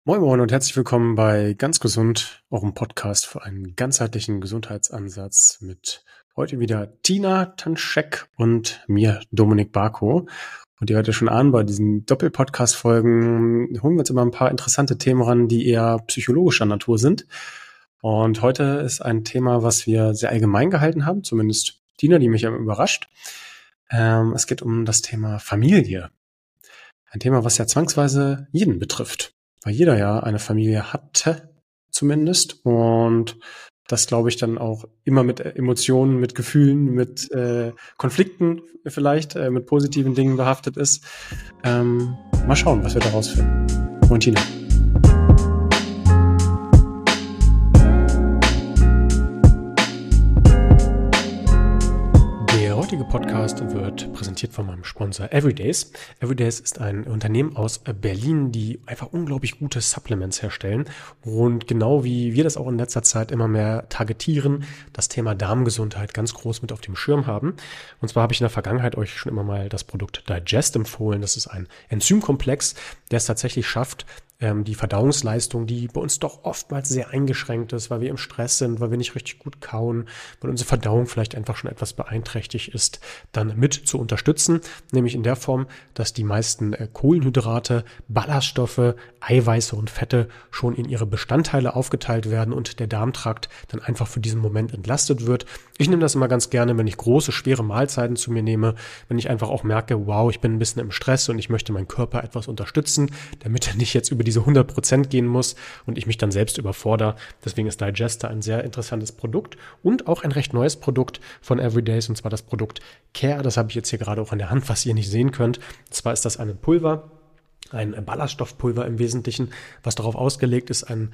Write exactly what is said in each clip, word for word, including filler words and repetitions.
Moin Moin und herzlich willkommen bei Ganz Gesund, eurem Podcast für einen ganzheitlichen Gesundheitsansatz mit heute wieder Tina Tanschek und mir, Dominik Barko. Und ihr hört ja schon an, bei diesen Doppel-Podcast-Folgen holen wir uns immer ein paar interessante Themen ran, die eher psychologischer Natur sind. Und heute ist ein Thema, was wir sehr allgemein gehalten haben, zumindest Tina, die mich ja überrascht. Ähm, es geht um das Thema Familie. Ein Thema, was ja zwangsweise jeden betrifft. Weil jeder ja eine Familie hatte, zumindest. Und das, glaube ich, dann auch immer mit Emotionen, mit Gefühlen, mit äh, Konflikten vielleicht, äh, mit positiven Dingen behaftet ist. Ähm, mal schauen, was wir da rausfinden. Und Tina. Der heutige Podcast wird präsentiert von meinem Sponsor Everydays. Everydays ist ein Unternehmen aus Berlin, die einfach unglaublich gute Supplements herstellen. Und genau wie wir das auch in letzter Zeit immer mehr targetieren, das Thema Darmgesundheit ganz groß mit auf dem Schirm haben. Und zwar habe ich in der Vergangenheit euch schon immer mal das Produkt Digest empfohlen. Das ist ein Enzymkomplex, der es tatsächlich schafft, die Verdauungsleistung, die bei uns doch oftmals sehr eingeschränkt ist, weil wir im Stress sind, weil wir nicht richtig gut kauen, weil unsere Verdauung vielleicht einfach schon etwas beeinträchtigt ist, dann mit zu unterstützen, nämlich in der Form, dass die meisten Kohlenhydrate, Ballaststoffe, Eiweiße und Fette schon in ihre Bestandteile aufgeteilt werden und der Darmtrakt dann einfach für diesen Moment entlastet wird. Ich nehme das immer ganz gerne, wenn ich große, schwere Mahlzeiten zu mir nehme, wenn ich einfach auch merke, wow, ich bin ein bisschen im Stress und ich möchte meinen Körper etwas unterstützen, damit er nicht jetzt über diese hundert Prozent gehen muss und ich mich dann selbst überfordere. Deswegen ist Digester ein sehr interessantes Produkt und auch ein recht neues Produkt von Everydays, und zwar das Produkt Care. Das habe ich jetzt hier gerade auch an der Hand, was ihr nicht sehen könnt. Und zwar ist das ein Pulver, ein Ballaststoffpulver im Wesentlichen, was darauf ausgelegt ist, ein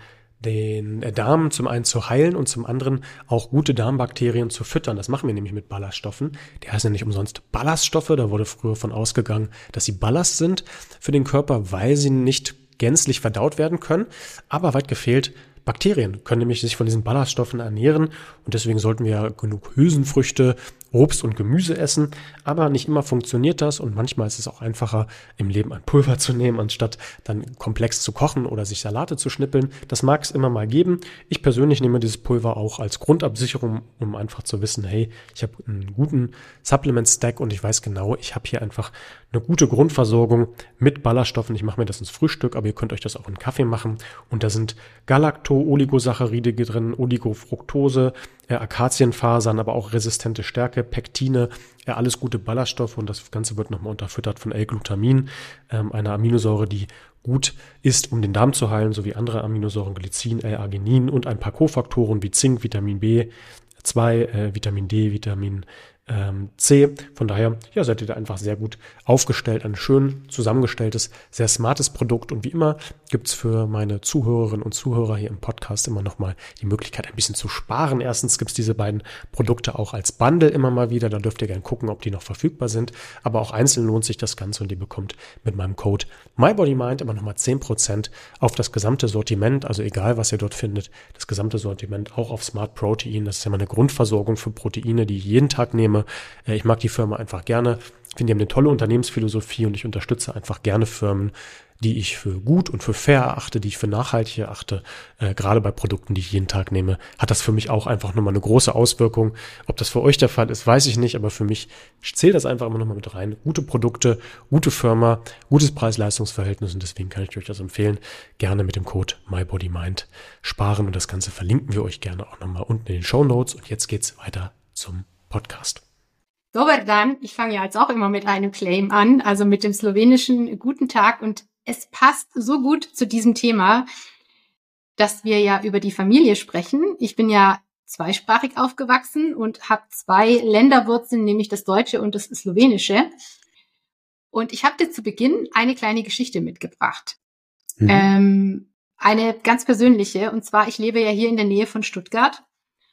den Darm zum einen zu heilen und zum anderen auch gute Darmbakterien zu füttern. Das machen wir nämlich mit Ballaststoffen. Die heißen ja nicht umsonst Ballaststoffe. Da wurde früher von ausgegangen, dass sie Ballast sind für den Körper, weil sie nicht gänzlich verdaut werden können. Aber weit gefehlt, Bakterien können nämlich sich von diesen Ballaststoffen ernähren und deswegen sollten wir genug Hülsenfrüchte, Obst und Gemüse essen, aber nicht immer funktioniert das und manchmal ist es auch einfacher, im Leben ein Pulver zu nehmen, anstatt dann komplex zu kochen oder sich Salate zu schnippeln. Das mag es immer mal geben. Ich persönlich nehme dieses Pulver auch als Grundabsicherung, um einfach zu wissen, hey, ich habe einen guten Supplement-Stack und ich weiß genau, ich habe hier einfach eine gute Grundversorgung mit Ballaststoffen. Ich mache mir das ins Frühstück, aber ihr könnt euch das auch in Kaffee machen und da sind Galacto-Oligosaccharide drin, Oligofructose, äh, Akazienfasern, aber auch resistente Stärke, Pektine, ja, alles gute Ballaststoffe und das Ganze wird nochmal unterfüttert von L-Glutamin, ähm, einer Aminosäure, die gut ist, um den Darm zu heilen, sowie andere Aminosäuren, Glycin, L-Arginin und ein paar Kofaktoren wie Zink, Vitamin B zwei, äh, Vitamin D, Vitamin ähm, C. Von daher, ja, seid ihr da einfach sehr gut aufgestellt. Ein schön zusammengestelltes, sehr smartes Produkt. Und wie immer gibt's für meine Zuhörerinnen und Zuhörer hier im Podcast immer nochmal die Möglichkeit, ein bisschen zu sparen. Erstens gibt's diese beiden Produkte auch als Bundle immer mal wieder. Da dürft ihr gerne gucken, ob die noch verfügbar sind. Aber auch einzeln lohnt sich das Ganze und ihr bekommt mit meinem Code MyBodyMind immer nochmal zehn Prozent auf das gesamte Sortiment. Also egal, was ihr dort findet, das gesamte Sortiment auch auf Smart Protein. Das ist ja meine Grundversorgung für Proteine, die ich jeden Tag nehme. Ich mag die Firma einfach gerne. Ich finde, die haben eine tolle Unternehmensphilosophie und ich unterstütze einfach gerne Firmen, die ich für gut und für fair erachte, die ich für nachhaltig erachte. Äh, gerade bei Produkten, die ich jeden Tag nehme, hat das für mich auch einfach nochmal eine große Auswirkung. Ob das für euch der Fall ist, weiß ich nicht, aber für mich zählt das einfach immer nochmal mit rein. Gute Produkte, gute Firma, gutes Preis-Leistungs-Verhältnis und deswegen kann ich euch das empfehlen. Gerne mit dem Code MyBodyMind sparen und das Ganze verlinken wir euch gerne auch nochmal unten in den Shownotes. Und jetzt geht's weiter zum Podcast. Dobar dan, ich fange ja jetzt auch immer mit einem Claim an, also mit dem slowenischen Guten Tag und es passt so gut zu diesem Thema, dass wir ja über die Familie sprechen. Ich bin ja zweisprachig aufgewachsen und habe zwei Länderwurzeln, nämlich das Deutsche und das Slowenische. Und ich habe dir zu Beginn eine kleine Geschichte mitgebracht. Mhm. Ähm, eine ganz persönliche, und zwar, ich lebe ja hier in der Nähe von Stuttgart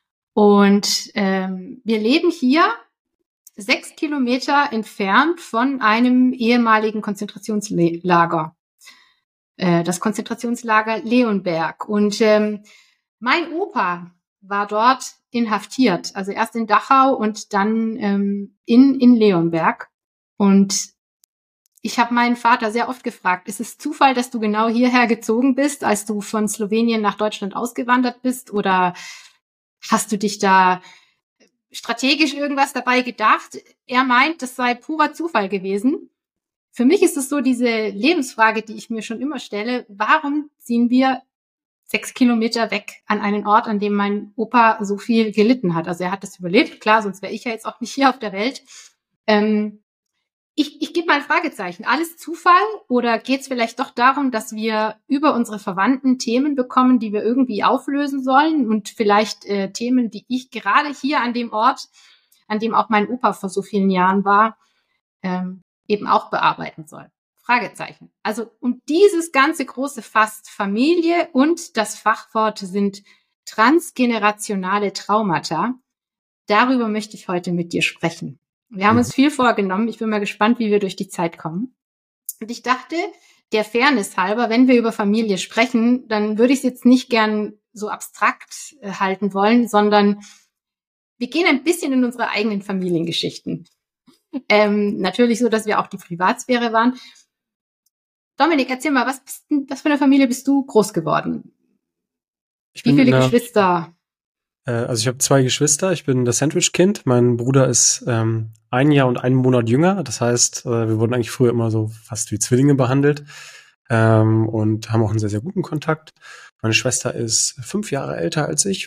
und ähm, wir leben hier sechs Kilometer entfernt von einem ehemaligen Konzentrationslager. Äh, das Konzentrationslager Leonberg. Und ähm, mein Opa war dort inhaftiert. Also erst in Dachau und dann ähm, in, in Leonberg. Und ich habe meinen Vater sehr oft gefragt, ist es Zufall, dass du genau hierher gezogen bist, als du von Slowenien nach Deutschland ausgewandert bist? Oder hast du dich da strategisch irgendwas dabei gedacht? Er meint, das sei purer Zufall gewesen. Für mich ist es so diese Lebensfrage, die ich mir schon immer stelle. Warum ziehen wir sechs Kilometer weg an einen Ort, an dem mein Opa so viel gelitten hat? Also er hat das überlebt, klar, sonst wäre ich ja jetzt auch nicht hier auf der Welt. Ähm, Ich, ich gebe mal ein Fragezeichen. Alles Zufall oder geht es vielleicht doch darum, dass wir über unsere Verwandten Themen bekommen, die wir irgendwie auflösen sollen und vielleicht äh, Themen, die ich gerade hier an dem Ort, an dem auch mein Opa vor so vielen Jahren war, ähm, eben auch bearbeiten soll? Fragezeichen. Also um dieses ganze große Fass Familie und das Fachwort sind transgenerationale Traumata. Darüber möchte ich heute mit dir sprechen. Wir haben uns viel vorgenommen. Ich bin mal gespannt, wie wir durch die Zeit kommen. Und ich dachte, der Fairness halber, wenn wir über Familie sprechen, dann würde ich es jetzt nicht gern so abstrakt äh, halten wollen, sondern wir gehen ein bisschen in unsere eigenen Familiengeschichten. Ähm, natürlich so, dass wir auch die Privatsphäre waren. Dominik, erzähl mal, was, bist, was für eine Familie bist du groß geworden? Ich Wie bin viele in einer, Geschwister? äh, also ich habe zwei Geschwister. Ich bin das Sandwich-Kind. Mein Bruder ist ähm, ein Jahr und einen Monat jünger. Das heißt, äh, wir wurden eigentlich früher immer so fast wie Zwillinge behandelt ähm, und haben auch einen sehr, sehr guten Kontakt. Meine Schwester ist fünf Jahre älter als ich.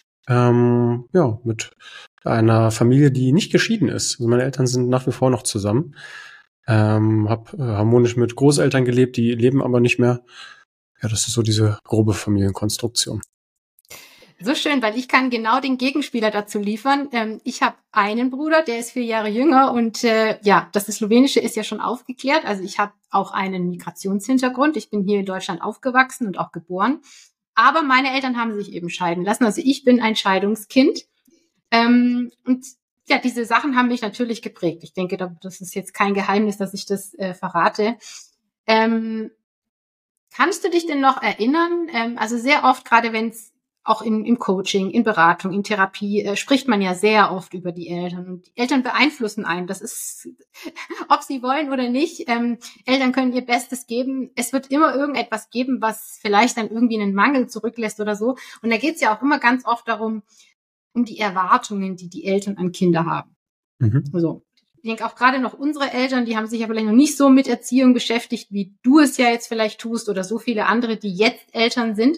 Ähm, ja, mit einer Familie, die nicht geschieden ist. Also meine Eltern sind nach wie vor noch zusammen. Ähm, hab äh, harmonisch mit Großeltern gelebt, die leben aber nicht mehr. Ja, das ist so diese grobe Familienkonstruktion. So schön, weil ich kann genau den Gegenspieler dazu liefern. Ähm, ich habe einen Bruder, der ist vier Jahre jünger und äh, ja, das Slowenische ist ja schon aufgeklärt. Also ich habe auch einen Migrationshintergrund. Ich bin hier in Deutschland aufgewachsen und auch geboren. Aber meine Eltern haben sich eben scheiden lassen. Also ich bin ein Scheidungskind. Ähm, und ja, diese Sachen haben mich natürlich geprägt. Ich denke, das ist jetzt kein Geheimnis, dass ich das äh, verrate. Ähm, kannst du dich denn noch erinnern? Ähm, also sehr oft, gerade wenn es auch in, im Coaching, in Beratung, in Therapie, äh, spricht man ja sehr oft über die Eltern. Und die Eltern beeinflussen einen. Das ist, ob sie wollen oder nicht. Ähm, Eltern können ihr Bestes geben. Es wird immer irgendetwas geben, was vielleicht dann irgendwie einen Mangel zurücklässt oder so. Und da geht es ja auch immer ganz oft darum, um die Erwartungen, die die Eltern an Kinder haben. Mhm. So. Ich denke auch gerade noch unsere Eltern, die haben sich ja vielleicht noch nicht so mit Erziehung beschäftigt, wie du es ja jetzt vielleicht tust oder so viele andere, die jetzt Eltern sind.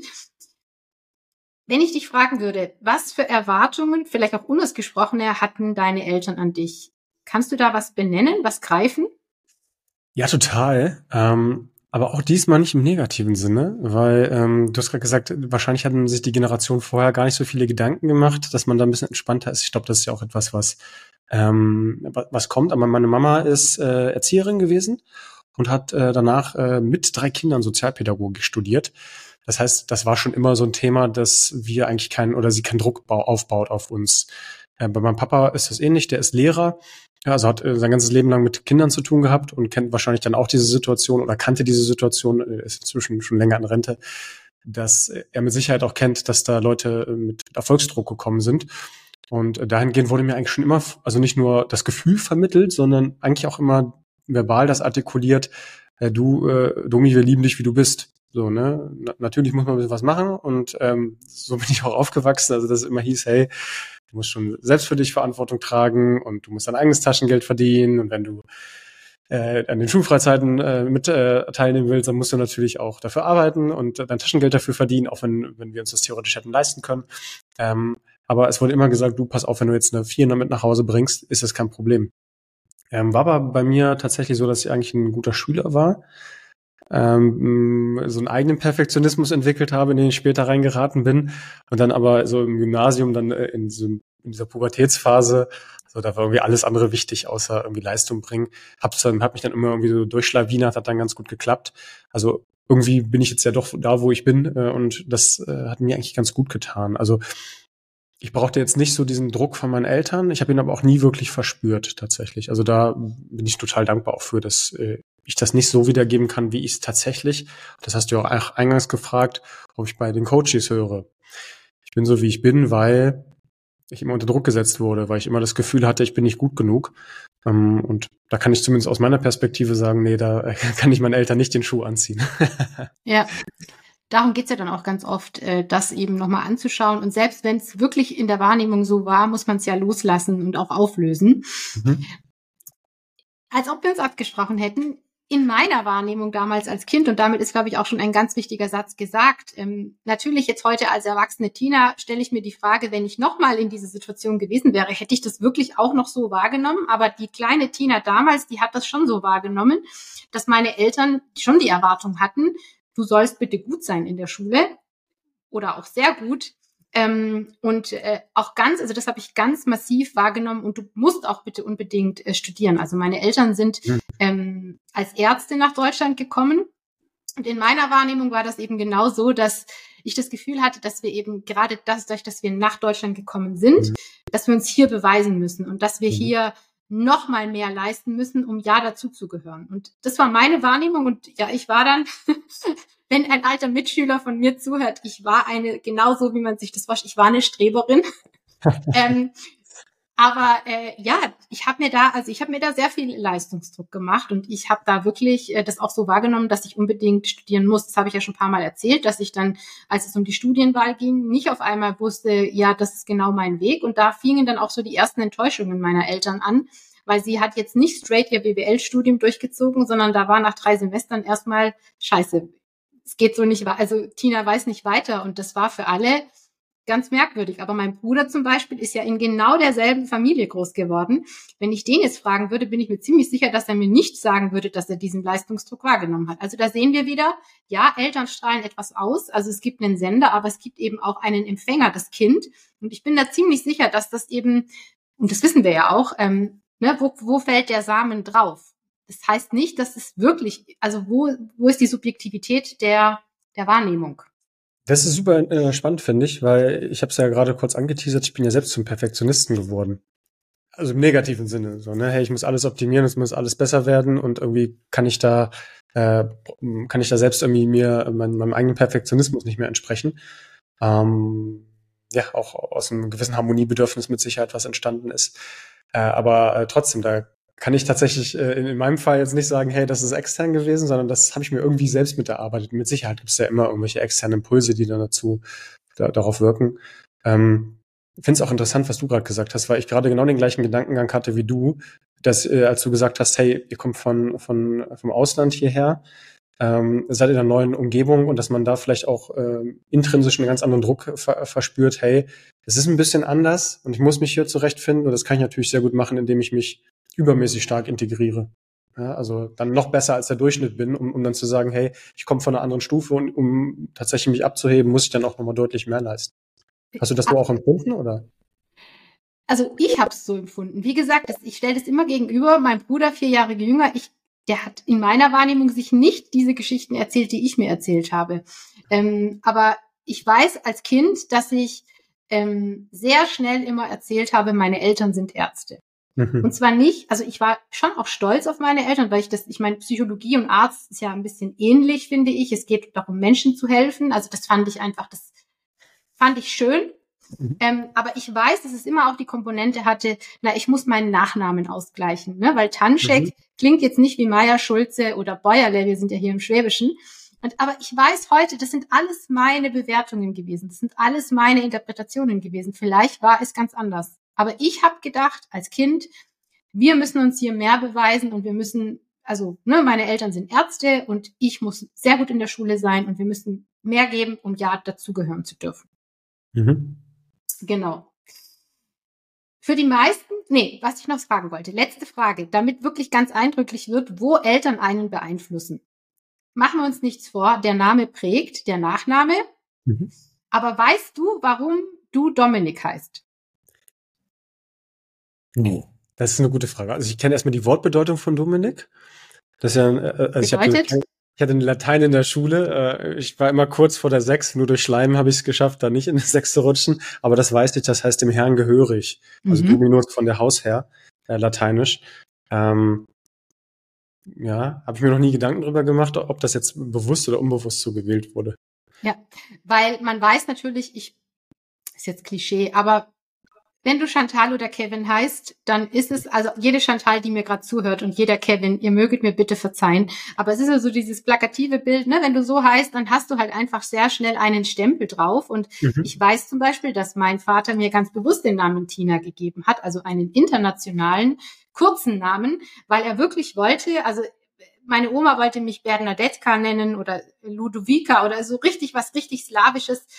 Wenn ich dich fragen würde, was für Erwartungen, vielleicht auch unausgesprochene, hatten deine Eltern an dich? Kannst du da was benennen, was greifen? Ja, total. Ähm, aber auch diesmal nicht im negativen Sinne, weil ähm, du hast gerade gesagt, wahrscheinlich hatten sich die Generation vorher gar nicht so viele Gedanken gemacht, dass man da ein bisschen entspannter ist. Ich glaube, das ist ja auch etwas, was ähm, was kommt. Aber meine Mama ist äh, Erzieherin gewesen und hat äh, danach äh, mit drei Kindern Sozialpädagogik studiert. Das heißt, das war schon immer so ein Thema, dass wir eigentlich keinen oder sie keinen Druck aufbaut auf uns. Äh, bei meinem Papa ist das ähnlich, der ist Lehrer, ja, also hat äh, sein ganzes Leben lang mit Kindern zu tun gehabt und kennt wahrscheinlich dann auch diese Situation oder kannte diese Situation, äh, ist inzwischen schon länger in Rente, dass er mit Sicherheit auch kennt, dass da Leute mit Erfolgsdruck gekommen sind. Und äh, dahingehend wurde mir eigentlich schon immer, also nicht nur das Gefühl vermittelt, sondern eigentlich auch immer verbal das artikuliert, äh, du, äh, Domi, wir lieben dich, wie du bist. So, ne? Na, natürlich muss man ein bisschen was machen und ähm, so bin ich auch aufgewachsen, also dass es immer hieß, hey, du musst schon selbst für dich Verantwortung tragen und du musst dein eigenes Taschengeld verdienen und wenn du äh, an den Schulfreizeiten äh, mit äh, teilnehmen willst, dann musst du natürlich auch dafür arbeiten und äh, dein Taschengeld dafür verdienen, auch wenn wenn wir uns das theoretisch hätten leisten können. Ähm, aber es wurde immer gesagt, du, pass auf, wenn du jetzt eine Vierer mit nach Hause bringst, ist das kein Problem. Ähm, war aber bei mir tatsächlich so, dass ich eigentlich ein guter Schüler war. Ähm, so einen eigenen Perfektionismus entwickelt habe, in den ich später reingeraten bin und dann aber so im Gymnasium dann äh, in, so, in dieser Pubertätsphase, so da war irgendwie alles andere wichtig, außer irgendwie Leistung bringen. Hab's dann, hab mich dann immer irgendwie so durchschlawinert, hat dann ganz gut geklappt. Also irgendwie bin ich jetzt ja doch da, wo ich bin äh, und das äh, hat mir eigentlich ganz gut getan. Also ich brauchte jetzt nicht so diesen Druck von meinen Eltern. Ich habe ihn aber auch nie wirklich verspürt tatsächlich. Also da bin ich total dankbar auch für, dass äh, ich das nicht so wiedergeben kann, wie ich es tatsächlich. Das hast du ja auch eingangs gefragt, ob ich bei den Coaches höre. Ich bin so, wie ich bin, weil ich immer unter Druck gesetzt wurde, weil ich immer das Gefühl hatte, ich bin nicht gut genug. Ähm, und da kann ich zumindest aus meiner Perspektive sagen, nee, da kann ich meinen Eltern nicht den Schuh anziehen. Ja, darum geht's ja dann auch ganz oft, äh, das eben nochmal anzuschauen. Und selbst wenn es wirklich in der Wahrnehmung so war, muss man es ja loslassen und auch auflösen. Mhm. Als ob wir uns abgesprochen hätten, in meiner Wahrnehmung damals als Kind, und damit ist, glaube ich, auch schon ein ganz wichtiger Satz gesagt, ähm, natürlich jetzt heute als erwachsene Tina stelle ich mir die Frage, wenn ich nochmal in dieser Situation gewesen wäre, hätte ich das wirklich auch noch so wahrgenommen? Aber die kleine Tina damals, die hat das schon so wahrgenommen, dass meine Eltern schon die Erwartung hatten, du sollst bitte gut sein in der Schule oder auch sehr gut. Ähm, und äh, auch ganz, also das habe ich ganz massiv wahrgenommen und du musst auch bitte unbedingt äh, studieren. Also meine Eltern sind ähm, als Ärzte nach Deutschland gekommen und in meiner Wahrnehmung war das eben genau so, dass ich das Gefühl hatte, dass wir eben gerade das, dadurch, dass wir nach Deutschland gekommen sind, dass wir uns hier beweisen müssen und dass wir hier noch mal mehr leisten müssen, um ja dazuzugehören. Und das war meine Wahrnehmung und ja, ich war dann wenn ein alter Mitschüler von mir zuhört, ich war eine, genauso wie man sich das vorstellt, ich war eine Streberin. ähm, aber äh, ja, ich habe mir da, also ich habe mir da sehr viel Leistungsdruck gemacht und ich habe da wirklich äh, das auch so wahrgenommen, dass ich unbedingt studieren muss. Das habe ich ja schon ein paar Mal erzählt, dass ich dann, als es um die Studienwahl ging, nicht auf einmal wusste, ja, das ist genau mein Weg. Und da fingen dann auch so die ersten Enttäuschungen meiner Eltern an, weil sie hat jetzt nicht straight ihr B W L-Studium durchgezogen, sondern da war nach drei Semestern erstmal Scheiße. Es geht so nicht weiter, also Tina weiß nicht weiter und das war für alle ganz merkwürdig. Aber mein Bruder zum Beispiel ist ja in genau derselben Familie groß geworden. Wenn ich den jetzt fragen würde, bin ich mir ziemlich sicher, dass er mir nicht sagen würde, dass er diesen Leistungsdruck wahrgenommen hat. Also da sehen wir wieder, ja, Eltern strahlen etwas aus, also es gibt einen Sender, aber es gibt eben auch einen Empfänger, das Kind. Und ich bin da ziemlich sicher, dass das eben, und das wissen wir ja auch, ähm, ne, wo, wo fällt der Samen drauf? Das heißt nicht, dass es wirklich, also wo, wo ist die Subjektivität der, der Wahrnehmung? Das ist super äh, spannend, finde ich, weil ich habe es ja gerade kurz angeteasert, ich bin ja selbst zum Perfektionisten geworden. Also im negativen Sinne. So, ne? Hey, ich muss alles optimieren, es muss alles besser werden und irgendwie kann ich da, äh, kann ich da selbst irgendwie mir mein, meinem eigenen Perfektionismus nicht mehr entsprechen. Ähm, ja, auch aus einem gewissen Harmoniebedürfnis mit Sicherheit was entstanden ist. Äh, aber äh, trotzdem, da kann ich tatsächlich äh, in, in meinem Fall jetzt nicht sagen, hey, das ist extern gewesen, sondern das habe ich mir irgendwie selbst mit erarbeitet. Mit Sicherheit gibt es ja immer irgendwelche externen Impulse, die dann dazu da, darauf wirken. Ähm, ich finde es auch interessant, was du gerade gesagt hast, weil ich gerade genau den gleichen Gedankengang hatte wie du, dass äh, als du gesagt hast, hey, ihr kommt von, von vom Ausland hierher, ähm, seid in einer neuen Umgebung und dass man da vielleicht auch ähm, intrinsisch einen ganz anderen Druck ver verspürt, hey, es ist ein bisschen anders und ich muss mich hier zurechtfinden und das kann ich natürlich sehr gut machen, indem ich mich übermäßig stark integriere. Ja, also dann noch besser als der Durchschnitt bin, um, um dann zu sagen, hey, ich komme von einer anderen Stufe und um tatsächlich mich abzuheben, muss ich dann auch nochmal deutlich mehr leisten. Hast du das so auch empfunden, oder? Also ich habe es so empfunden. Wie gesagt, das, ich stelle das immer gegenüber. Mein Bruder, vier Jahre jünger, ich, der hat in meiner Wahrnehmung sich nicht diese Geschichten erzählt, die ich mir erzählt habe. Ähm, aber ich weiß als Kind, dass ich ähm, sehr schnell immer erzählt habe, meine Eltern sind Ärzte. Mhm. Und zwar nicht, also ich war schon auch stolz auf meine Eltern, weil ich das, ich meine, Psychologie und Arzt ist ja ein bisschen ähnlich, finde ich. Es geht darum, Menschen zu helfen. Also das fand ich einfach, das fand ich schön. Mhm. Ähm, aber ich weiß, dass es immer auch die Komponente hatte, na, ich muss meinen Nachnamen ausgleichen, ne? Weil Tanschek mhm. klingt jetzt nicht wie Meier, Schulze oder Bäuerle, wir sind ja hier im Schwäbischen. Und, aber ich weiß heute, das sind alles meine Bewertungen gewesen, das sind alles meine Interpretationen gewesen. Vielleicht war es ganz anders. Aber ich habe gedacht, als Kind, wir müssen uns hier mehr beweisen und wir müssen, also ne, meine Eltern sind Ärzte und ich muss sehr gut in der Schule sein und wir müssen mehr geben, um ja dazugehören zu dürfen. Mhm. Genau. Für die meisten, nee, was ich noch fragen wollte, letzte Frage, damit wirklich ganz eindrücklich wird, wo Eltern einen beeinflussen. Machen wir uns nichts vor, der Name prägt, der Nachname. Mhm. Aber weißt du, warum du Dominik heißt? Nee. Das ist eine gute Frage. Also ich kenne erstmal die Wortbedeutung von Dominik. Das ist ja, also ich hatte, ich hatte Latein in der Schule. Ich war immer kurz vor der Sechs. Nur durch Schleim habe ich es geschafft, da nicht in die Sechs zu rutschen. Aber das weiß ich, das heißt dem Herrn gehörig. Also mhm. Dominus von der Hausherr, äh, lateinisch. Ähm, ja, habe ich mir noch nie Gedanken drüber gemacht, ob das jetzt bewusst oder unbewusst so gewählt wurde. Ja, weil man weiß natürlich, ich ist jetzt Klischee, aber wenn du Chantal oder Kevin heißt, dann ist es, also jede Chantal, die mir gerade zuhört und jeder Kevin, ihr möget mir bitte verzeihen, aber es ist ja so dieses plakative Bild, ne? Wenn du so heißt, dann hast du halt einfach sehr schnell einen Stempel drauf. Und Mhm. ich weiß zum Beispiel, dass mein Vater mir ganz bewusst den Namen Tina gegeben hat, also einen internationalen, kurzen Namen, weil er wirklich wollte, also meine Oma wollte mich Bernadetka nennen oder Ludovica oder so richtig was richtig Slawisches.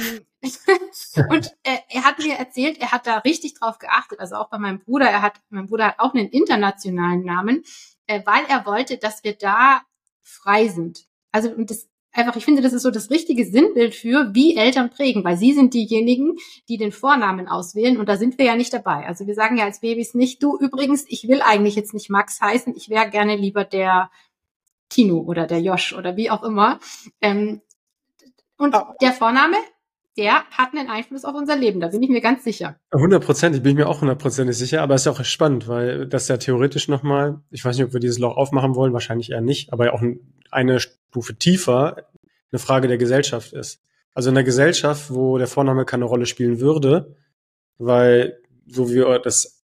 Und er hat mir erzählt, er hat da richtig drauf geachtet, also auch bei meinem Bruder. Er hat, mein Bruder hat auch einen internationalen Namen, weil er wollte, dass wir da frei sind. Also und das einfach, ich finde, das ist so das richtige Sinnbild für, wie Eltern prägen, weil sie sind diejenigen, die den Vornamen auswählen und da sind wir ja nicht dabei. Also wir sagen ja als Babys nicht, du übrigens, ich will eigentlich jetzt nicht Max heißen, ich wäre gerne lieber der Tino oder der Josh oder wie auch immer. Ähm, und oh. der Vorname, der hat einen Einfluss auf unser Leben, da bin ich mir ganz sicher. hundert Prozent, ich bin mir auch hundertprozentig sicher, aber es ist ja auch spannend, weil das ja theoretisch nochmal, ich weiß nicht, ob wir dieses Loch aufmachen wollen, wahrscheinlich eher nicht, aber ja auch eine Stufe tiefer eine Frage der Gesellschaft ist. Also in der Gesellschaft, wo der Vorname keine Rolle spielen würde, weil so wie wir das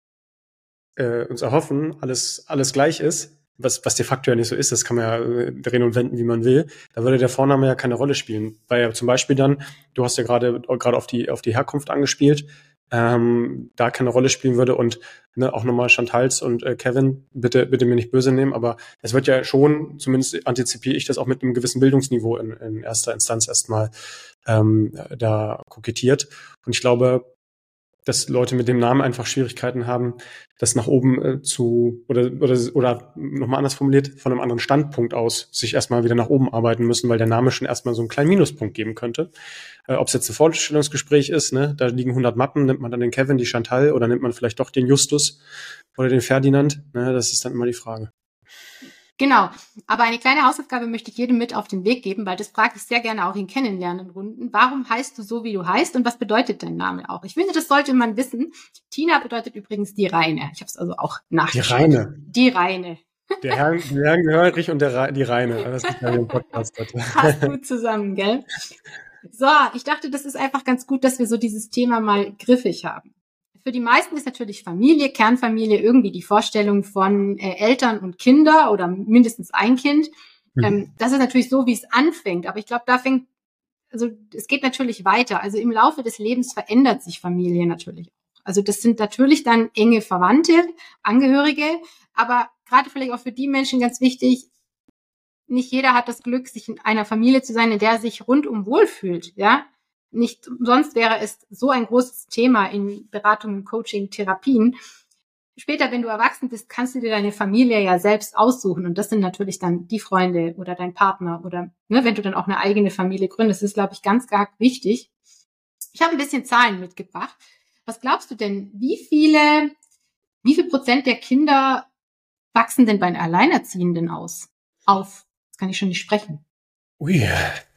äh, uns erhoffen, alles alles gleich ist, was was de facto ja nicht so ist, das kann man ja äh, drehen und wenden, wie man will, da würde der Vorname ja keine Rolle spielen, weil ja zum Beispiel dann, du hast ja gerade gerade auf die auf die Herkunft angespielt, ähm, da keine Rolle spielen würde und ne, auch nochmal Chantals und äh, Kevin, bitte bitte mir nicht böse nehmen, aber es wird ja schon, zumindest antizipiere ich das auch mit einem gewissen Bildungsniveau in, in erster Instanz erstmal ähm, da kokettiert und ich glaube, dass Leute mit dem Namen einfach Schwierigkeiten haben, das nach oben äh, zu, oder, oder, oder nochmal anders formuliert, von einem anderen Standpunkt aus sich erstmal wieder nach oben arbeiten müssen, weil der Name schon erstmal so einen kleinen Minuspunkt geben könnte. Äh, ob es jetzt ein Vorstellungsgespräch ist, ne, da liegen hundert Mappen, nimmt man dann den Kevin, die Chantal oder nimmt man vielleicht doch den Justus oder den Ferdinand, ne, das ist dann immer die Frage. Genau, aber eine kleine Hausaufgabe möchte ich jedem mit auf den Weg geben, weil das frage ich sehr gerne auch in Kennenlernenrunden. Warum heißt du so, wie du heißt und was bedeutet dein Name auch? Ich finde, das sollte man wissen. Tina bedeutet übrigens die Reine. Ich habe es also auch nachgeschaut. Die Reine. Die Reine. Der Herrn, der Herrn Gehörich und der Re- die Reine. Das ist ja ein Podcast. Passt gut zusammen, gell? So, ich dachte, das ist einfach ganz gut, dass wir so dieses Thema mal griffig haben. Für die meisten ist natürlich Familie, Kernfamilie irgendwie die Vorstellung von äh, Eltern und Kinder oder mindestens ein Kind. Mhm. Ähm, das ist natürlich so, wie es anfängt. Aber ich glaube, da fängt, also es geht natürlich weiter. Also im Laufe des Lebens verändert sich Familie natürlich. Also das sind natürlich dann enge Verwandte, Angehörige. Aber gerade vielleicht auch für die Menschen ganz wichtig, nicht jeder hat das Glück, sich in einer Familie zu sein, in der er sich rundum wohlfühlt, ja. Nicht sonst wäre es so ein großes Thema in Beratung, Coaching, Therapien. Später, wenn du erwachsen bist, kannst du dir deine Familie ja selbst aussuchen. Und das sind natürlich dann die Freunde oder dein Partner oder ne, wenn du dann auch eine eigene Familie gründest. Das ist, glaube ich, ganz, ganz wichtig. Ich habe ein bisschen Zahlen mitgebracht. Was glaubst du denn, wie viele, wie viel Prozent der Kinder wachsen denn bei den Alleinerziehenden aus? Auf? Das kann ich schon nicht sprechen. Ui.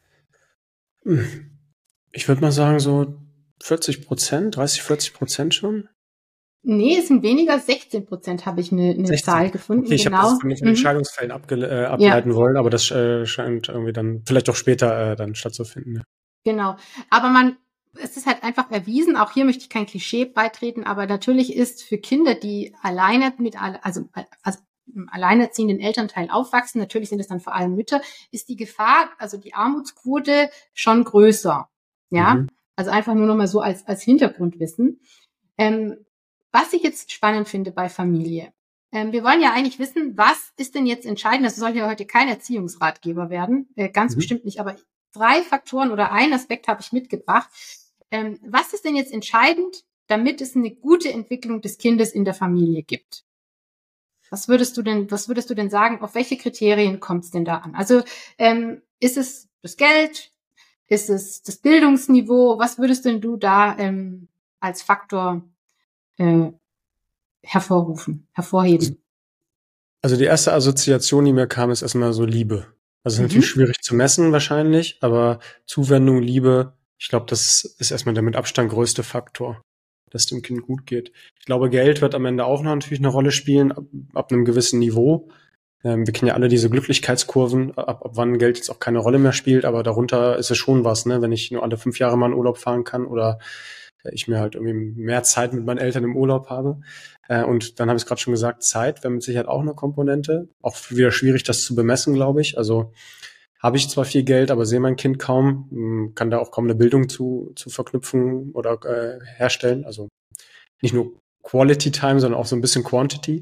Hm. Ich würde mal sagen, so vierzig Prozent, dreißig, vierzig Prozent schon. Nee, es sind weniger, sechzehn Prozent habe ich eine, eine Zahl gefunden. Okay, ich genau. habe das von den mhm. Entscheidungsfällen abge- äh, ableiten ja. wollen, aber das äh, scheint irgendwie dann vielleicht auch später äh, dann stattzufinden. Ja. Genau, aber man, es ist halt einfach erwiesen, auch hier möchte ich kein Klischee beitreten, aber natürlich ist für Kinder, die alleine mit, also, also alleinerziehenden Elternteil aufwachsen, natürlich sind es dann vor allem Mütter, ist die Gefahr, also die Armutsquote schon größer. Ja, mhm. Also einfach nur noch mal so als, als Hintergrundwissen. Ähm, was ich jetzt spannend finde bei Familie. Ähm, wir wollen ja eigentlich wissen, was ist denn jetzt entscheidend? Das soll ja heute kein Erziehungsratgeber werden, äh, ganz mhm. bestimmt nicht, aber drei Faktoren oder ein Aspekt habe ich mitgebracht. Ähm, was ist denn jetzt entscheidend, damit es eine gute Entwicklung des Kindes in der Familie gibt? Was würdest du denn, was würdest du denn sagen, auf welche Kriterien kommt es denn da an? Also ähm, ist es das Geld? Ist es das Bildungsniveau? Was würdest denn du da ähm, als Faktor äh, hervorrufen, hervorheben? Also die erste Assoziation, die mir kam, ist erstmal so Liebe. Also es ist mhm. natürlich schwierig zu messen wahrscheinlich, aber Zuwendung, Liebe, ich glaube, das ist erstmal der mit Abstand größte Faktor, dass dem Kind gut geht. Ich glaube, Geld wird am Ende auch noch natürlich eine Rolle spielen, ab, ab einem gewissen Niveau. Ähm, wir kennen ja alle diese Glücklichkeitskurven, ab, ab wann Geld jetzt auch keine Rolle mehr spielt, aber darunter ist es schon was, ne? Wenn ich nur alle fünf Jahre mal in Urlaub fahren kann oder ich mir halt irgendwie mehr Zeit mit meinen Eltern im Urlaub habe. Äh, und dann habe ich es gerade schon gesagt, Zeit wäre mit Sicherheit auch eine Komponente. Auch wieder schwierig, das zu bemessen, glaube ich. Also habe ich zwar viel Geld, aber sehe mein Kind kaum, kann da auch kaum eine Bildung zu, zu verknüpfen oder äh, herstellen. Also nicht nur Quality Time, sondern auch so ein bisschen Quantity.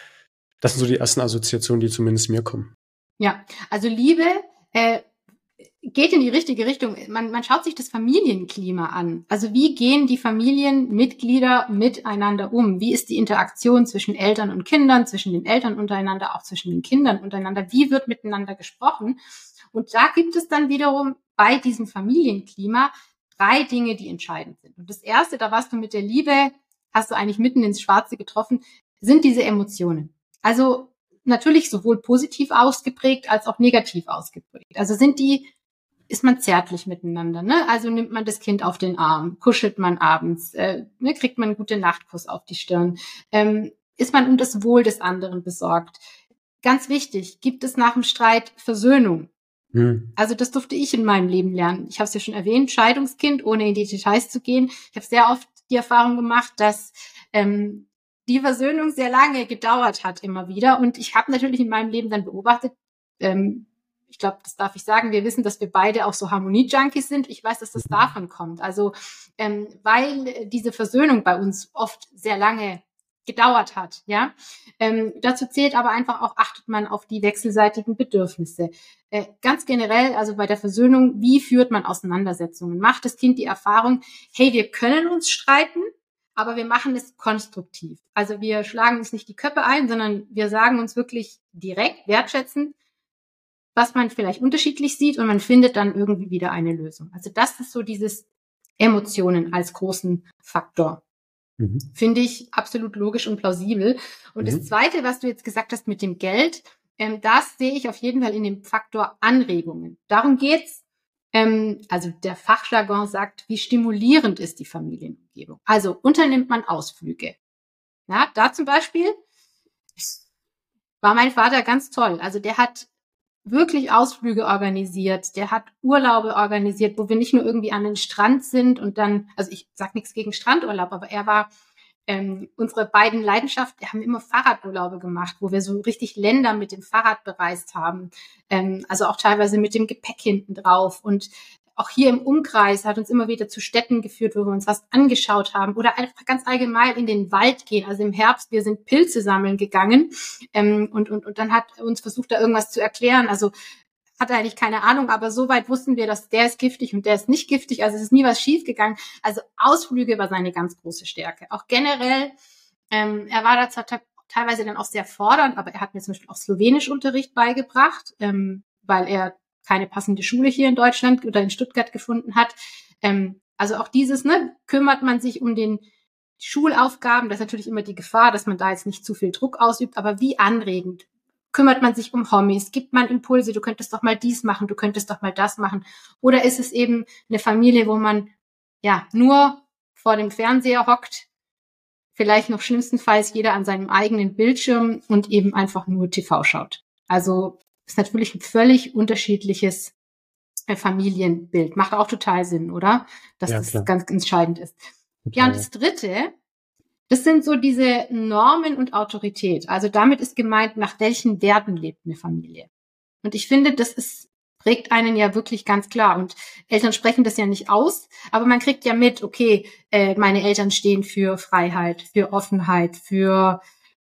Das sind so die ersten Assoziationen, die zumindest mir kommen. Ja, also Liebe äh, geht in die richtige Richtung. Man, man schaut sich das Familienklima an. Also wie gehen die Familienmitglieder miteinander um? Wie ist die Interaktion zwischen Eltern und Kindern, zwischen den Eltern untereinander, auch zwischen den Kindern untereinander? Wie wird miteinander gesprochen? Und da gibt es dann wiederum bei diesem Familienklima drei Dinge, die entscheidend sind. Und das erste, da warst du mit der Liebe, hast du eigentlich mitten ins Schwarze getroffen, sind diese Emotionen. Also natürlich sowohl positiv ausgeprägt als auch negativ ausgeprägt. Also sind die, ist man zärtlich miteinander, ne? Also nimmt man das Kind auf den Arm, kuschelt man abends, äh, ne, kriegt man einen gute Nachtkuss auf die Stirn, ähm, ist man um das Wohl des anderen besorgt. Ganz wichtig, gibt es nach dem Streit Versöhnung? Hm. Also das durfte ich in meinem Leben lernen. Ich habe es ja schon erwähnt, Scheidungskind, ohne in die Details zu gehen. Ich habe sehr oft die Erfahrung gemacht, dass ähm, die Versöhnung sehr lange gedauert hat immer wieder. Und ich habe natürlich in meinem Leben dann beobachtet, ähm, ich glaube, das darf ich sagen, wir wissen, dass wir beide auch so Harmonie-Junkies sind. Ich weiß, dass das davon kommt. Also ähm, weil diese Versöhnung bei uns oft sehr lange gedauert hat, ja. Ähm, dazu zählt aber einfach auch, achtet man auf die wechselseitigen Bedürfnisse. Äh, ganz generell, also bei der Versöhnung, wie führt man Auseinandersetzungen? Macht das Kind die Erfahrung, hey, wir können uns streiten, aber wir machen es konstruktiv. Also wir schlagen uns nicht die Köpfe ein, sondern wir sagen uns wirklich direkt, wertschätzend, was man vielleicht unterschiedlich sieht und man findet dann irgendwie wieder eine Lösung. Also das ist so dieses Emotionen als großen Faktor. Mhm. Finde ich absolut logisch und plausibel. Und mhm. das Zweite, was du jetzt gesagt hast mit dem Geld, ähm, das sehe ich auf jeden Fall in dem Faktor Anregungen. Darum geht's. Ähm, also der Fachjargon sagt, wie stimulierend ist die Familienumgebung. Also unternimmt man Ausflüge. Ja, da zum Beispiel war mein Vater ganz toll. Also der hat wirklich Ausflüge organisiert, der hat Urlaube organisiert, wo wir nicht nur irgendwie an den Strand sind und dann, also ich sag nichts gegen Strandurlaub, aber er war, ähm, unsere beiden Leidenschaften, wir haben immer Fahrradurlaube gemacht, wo wir so richtig Länder mit dem Fahrrad bereist haben, ähm, also auch teilweise mit dem Gepäck hinten drauf und auch hier im Umkreis hat uns immer wieder zu Städten geführt, wo wir uns was angeschaut haben oder einfach ganz allgemein in den Wald gehen. Also im Herbst, wir sind Pilze sammeln gegangen ähm, und, und, und dann hat uns versucht, da irgendwas zu erklären. Also hatte eigentlich keine Ahnung, aber soweit wussten wir, dass der ist giftig und der ist nicht giftig. Also es ist nie was schief gegangen. Also Ausflüge war seine ganz große Stärke. Auch generell, ähm, er war da zwar teilweise dann auch sehr fordernd, aber er hat mir zum Beispiel auch Slowenischunterricht beigebracht, ähm, weil er keine passende Schule hier in Deutschland oder in Stuttgart gefunden hat. Ähm, also auch dieses, ne, kümmert man sich um den Schulaufgaben. Das ist natürlich immer die Gefahr, dass man da jetzt nicht zu viel Druck ausübt, aber wie anregend. Kümmert man sich um Hobbys? Gibt man Impulse? Du könntest doch mal dies machen, du könntest doch mal das machen. Oder ist es eben eine Familie, wo man ja nur vor dem Fernseher hockt, vielleicht noch schlimmstenfalls jeder an seinem eigenen Bildschirm und eben einfach nur T V schaut. Also ist natürlich ein völlig unterschiedliches Familienbild. Macht auch total Sinn, oder? Dass ja, das klar. Ganz entscheidend ist. Total. Ja, und das Dritte, das sind so diese Normen und Autorität. Also damit ist gemeint, nach welchen Werten lebt eine Familie. Und ich finde, das ist, prägt einen ja wirklich ganz klar. Und Eltern sprechen das ja nicht aus, aber man kriegt ja mit, okay, äh, meine Eltern stehen für Freiheit, für Offenheit, für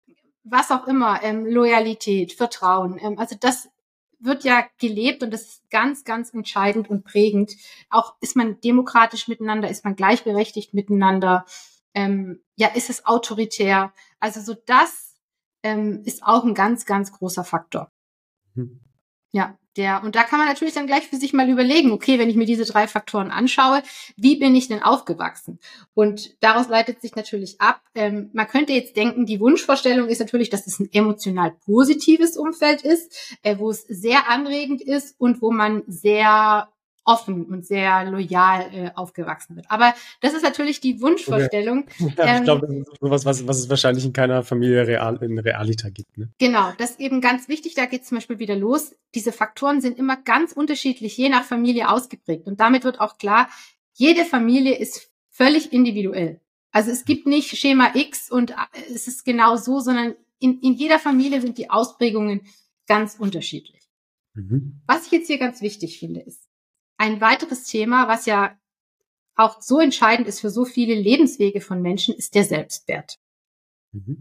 was auch immer, ähm, Loyalität, Vertrauen. Ähm, also das wird ja gelebt und das ist ganz, ganz entscheidend und prägend. Auch ist man demokratisch miteinander, ist man gleichberechtigt miteinander, ähm, ja, ist es autoritär. Also so das ähm, ist auch ein ganz, ganz großer Faktor. Hm. Ja, der, und da kann man natürlich dann gleich für sich mal überlegen, okay, wenn ich mir diese drei Faktoren anschaue, wie bin ich denn aufgewachsen? Und daraus leitet sich natürlich ab, ähm, man könnte jetzt denken, die Wunschvorstellung ist natürlich, dass es ein emotional positives Umfeld ist, äh, wo es sehr anregend ist und wo man sehr offen und sehr loyal äh, aufgewachsen wird. Aber das ist natürlich die Wunschvorstellung. Okay. Ja, ähm, ich glaube, das ist sowas, was, was es wahrscheinlich in keiner Familie real, in Realita gibt. Ne? Genau, das ist eben ganz wichtig. Da geht es zum Beispiel wieder los. Diese Faktoren sind immer ganz unterschiedlich, je nach Familie ausgeprägt. Und damit wird auch klar, jede Familie ist völlig individuell. Also es gibt nicht Schema X und es ist genau so, sondern in, in jeder Familie sind die Ausprägungen ganz unterschiedlich. Mhm. Was ich jetzt hier ganz wichtig finde, ist ein weiteres Thema, was ja auch so entscheidend ist für so viele Lebenswege von Menschen, ist der Selbstwert. Mhm.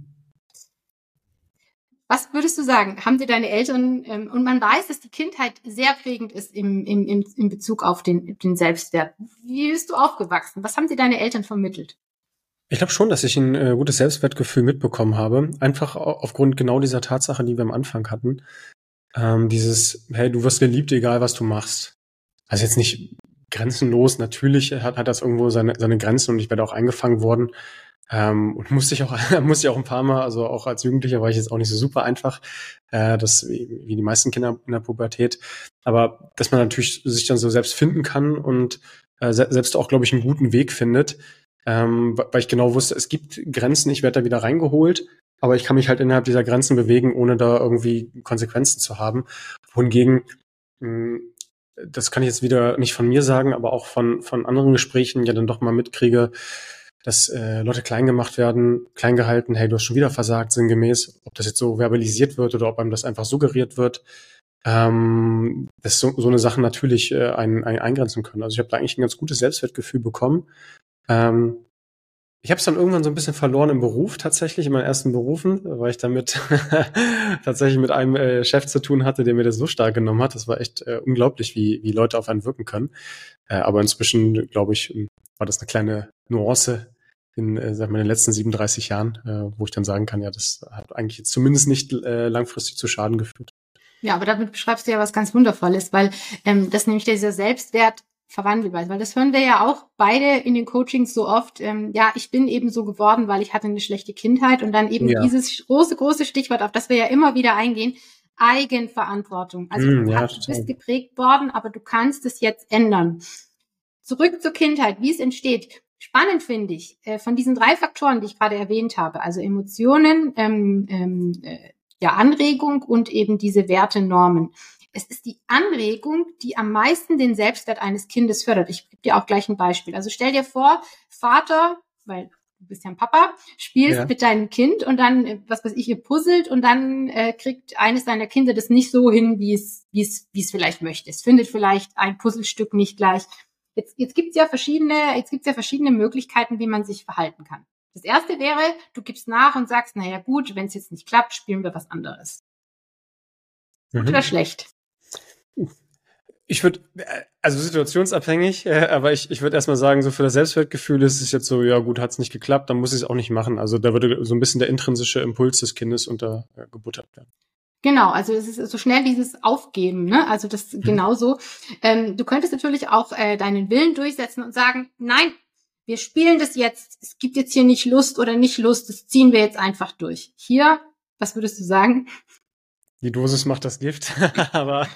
Was würdest du sagen? Haben dir deine Eltern, ähm, und man weiß, dass die Kindheit sehr prägend ist im, im, im, in Bezug auf den, den Selbstwert. Wie bist du aufgewachsen? Was haben dir deine Eltern vermittelt? Ich glaube schon, dass ich ein äh, gutes Selbstwertgefühl mitbekommen habe. Einfach aufgrund genau dieser Tatsache, die wir am Anfang hatten. Ähm, dieses, hey, du wirst geliebt, egal was du machst. Also jetzt nicht grenzenlos. Natürlich hat, hat das irgendwo seine, seine Grenzen und ich werde auch eingefangen worden. Ähm, und musste ich auch, musste ich auch ein paar Mal, also auch als Jugendlicher war ich jetzt auch nicht so super einfach, äh, das, wie, wie die meisten Kinder in der Pubertät. Aber dass man natürlich sich dann so selbst finden kann und äh, selbst auch, glaube ich, einen guten Weg findet, ähm, weil ich genau wusste, es gibt Grenzen, ich werde da wieder reingeholt, aber ich kann mich halt innerhalb dieser Grenzen bewegen, ohne da irgendwie Konsequenzen zu haben. Wohingegen, mh, das kann ich jetzt wieder nicht von mir sagen, aber auch von von anderen Gesprächen ja dann doch mal mitkriege, dass äh, Leute klein gemacht werden, klein gehalten, hey, du hast schon wieder versagt, sinngemäß, ob das jetzt so verbalisiert wird oder ob einem das einfach suggeriert wird, ähm, dass so, so eine Sache natürlich äh, einen, einen eingrenzen können. Also ich habe da eigentlich ein ganz gutes Selbstwertgefühl bekommen. Ähm, ich habe es dann irgendwann so ein bisschen verloren im Beruf tatsächlich, in meinen ersten Berufen, weil ich damit tatsächlich mit einem äh, Chef zu tun hatte, der mir das so stark genommen hat. Das war echt äh, unglaublich, wie wie Leute auf einen wirken können. Äh, aber inzwischen, glaube ich, war das eine kleine Nuance in, äh, sag mal, in den letzten siebenunddreißig Jahren, äh, wo ich dann sagen kann, ja, das hat eigentlich jetzt zumindest nicht äh, langfristig zu Schaden geführt. Ja, aber damit beschreibst du ja was ganz Wundervolles, weil ähm, das nämlich dieser Selbstwert verwandelbar ist, weil das hören wir ja auch beide in den Coachings so oft, ähm, ja, ich bin eben so geworden, weil ich hatte eine schlechte Kindheit und dann eben ja. dieses große, große Stichwort, auf das wir ja immer wieder eingehen, Eigenverantwortung. Also mm, du, ja, hast, du bist geprägt worden, aber du kannst es jetzt ändern. Zurück zur Kindheit, wie es entsteht. Spannend finde ich, äh, von diesen drei Faktoren, die ich gerade erwähnt habe, also Emotionen, ähm, ähm, äh, ja, Anregung und eben diese Werte, Normen. Es ist die Anregung, die am meisten den Selbstwert eines Kindes fördert. Ich gebe dir auch gleich ein Beispiel. Also stell dir vor, Vater, weil du bist ja ein Papa, spielst ja. mit deinem Kind und dann, was weiß ich, ihr puzzelt und dann äh, kriegt eines deiner Kinder das nicht so hin, wie es, wie es, wie es vielleicht möchte. Es findet vielleicht ein Puzzlestück nicht gleich. Jetzt, jetzt gibt's ja verschiedene, jetzt gibt's ja verschiedene Möglichkeiten, wie man sich verhalten kann. Das erste wäre, du gibst nach und sagst, naja gut, wenn es jetzt nicht klappt, spielen wir was anderes. Gut mhm. oder schlecht? Ich würde, also situationsabhängig, äh, aber ich, ich würde erstmal sagen, so für das Selbstwertgefühl ist es jetzt so, ja gut, hat es nicht geklappt, dann muss ich es auch nicht machen. Also da würde so ein bisschen der intrinsische Impuls des Kindes unter äh, gebuttert werden. Genau, also es ist so schnell dieses Aufgeben, ne? Also das mhm. genauso. Ähm, du könntest natürlich auch äh, deinen Willen durchsetzen und sagen, nein, wir spielen das jetzt, es gibt jetzt hier nicht Lust oder nicht Lust, das ziehen wir jetzt einfach durch. Hier, was würdest du sagen? Die Dosis macht das Gift, aber,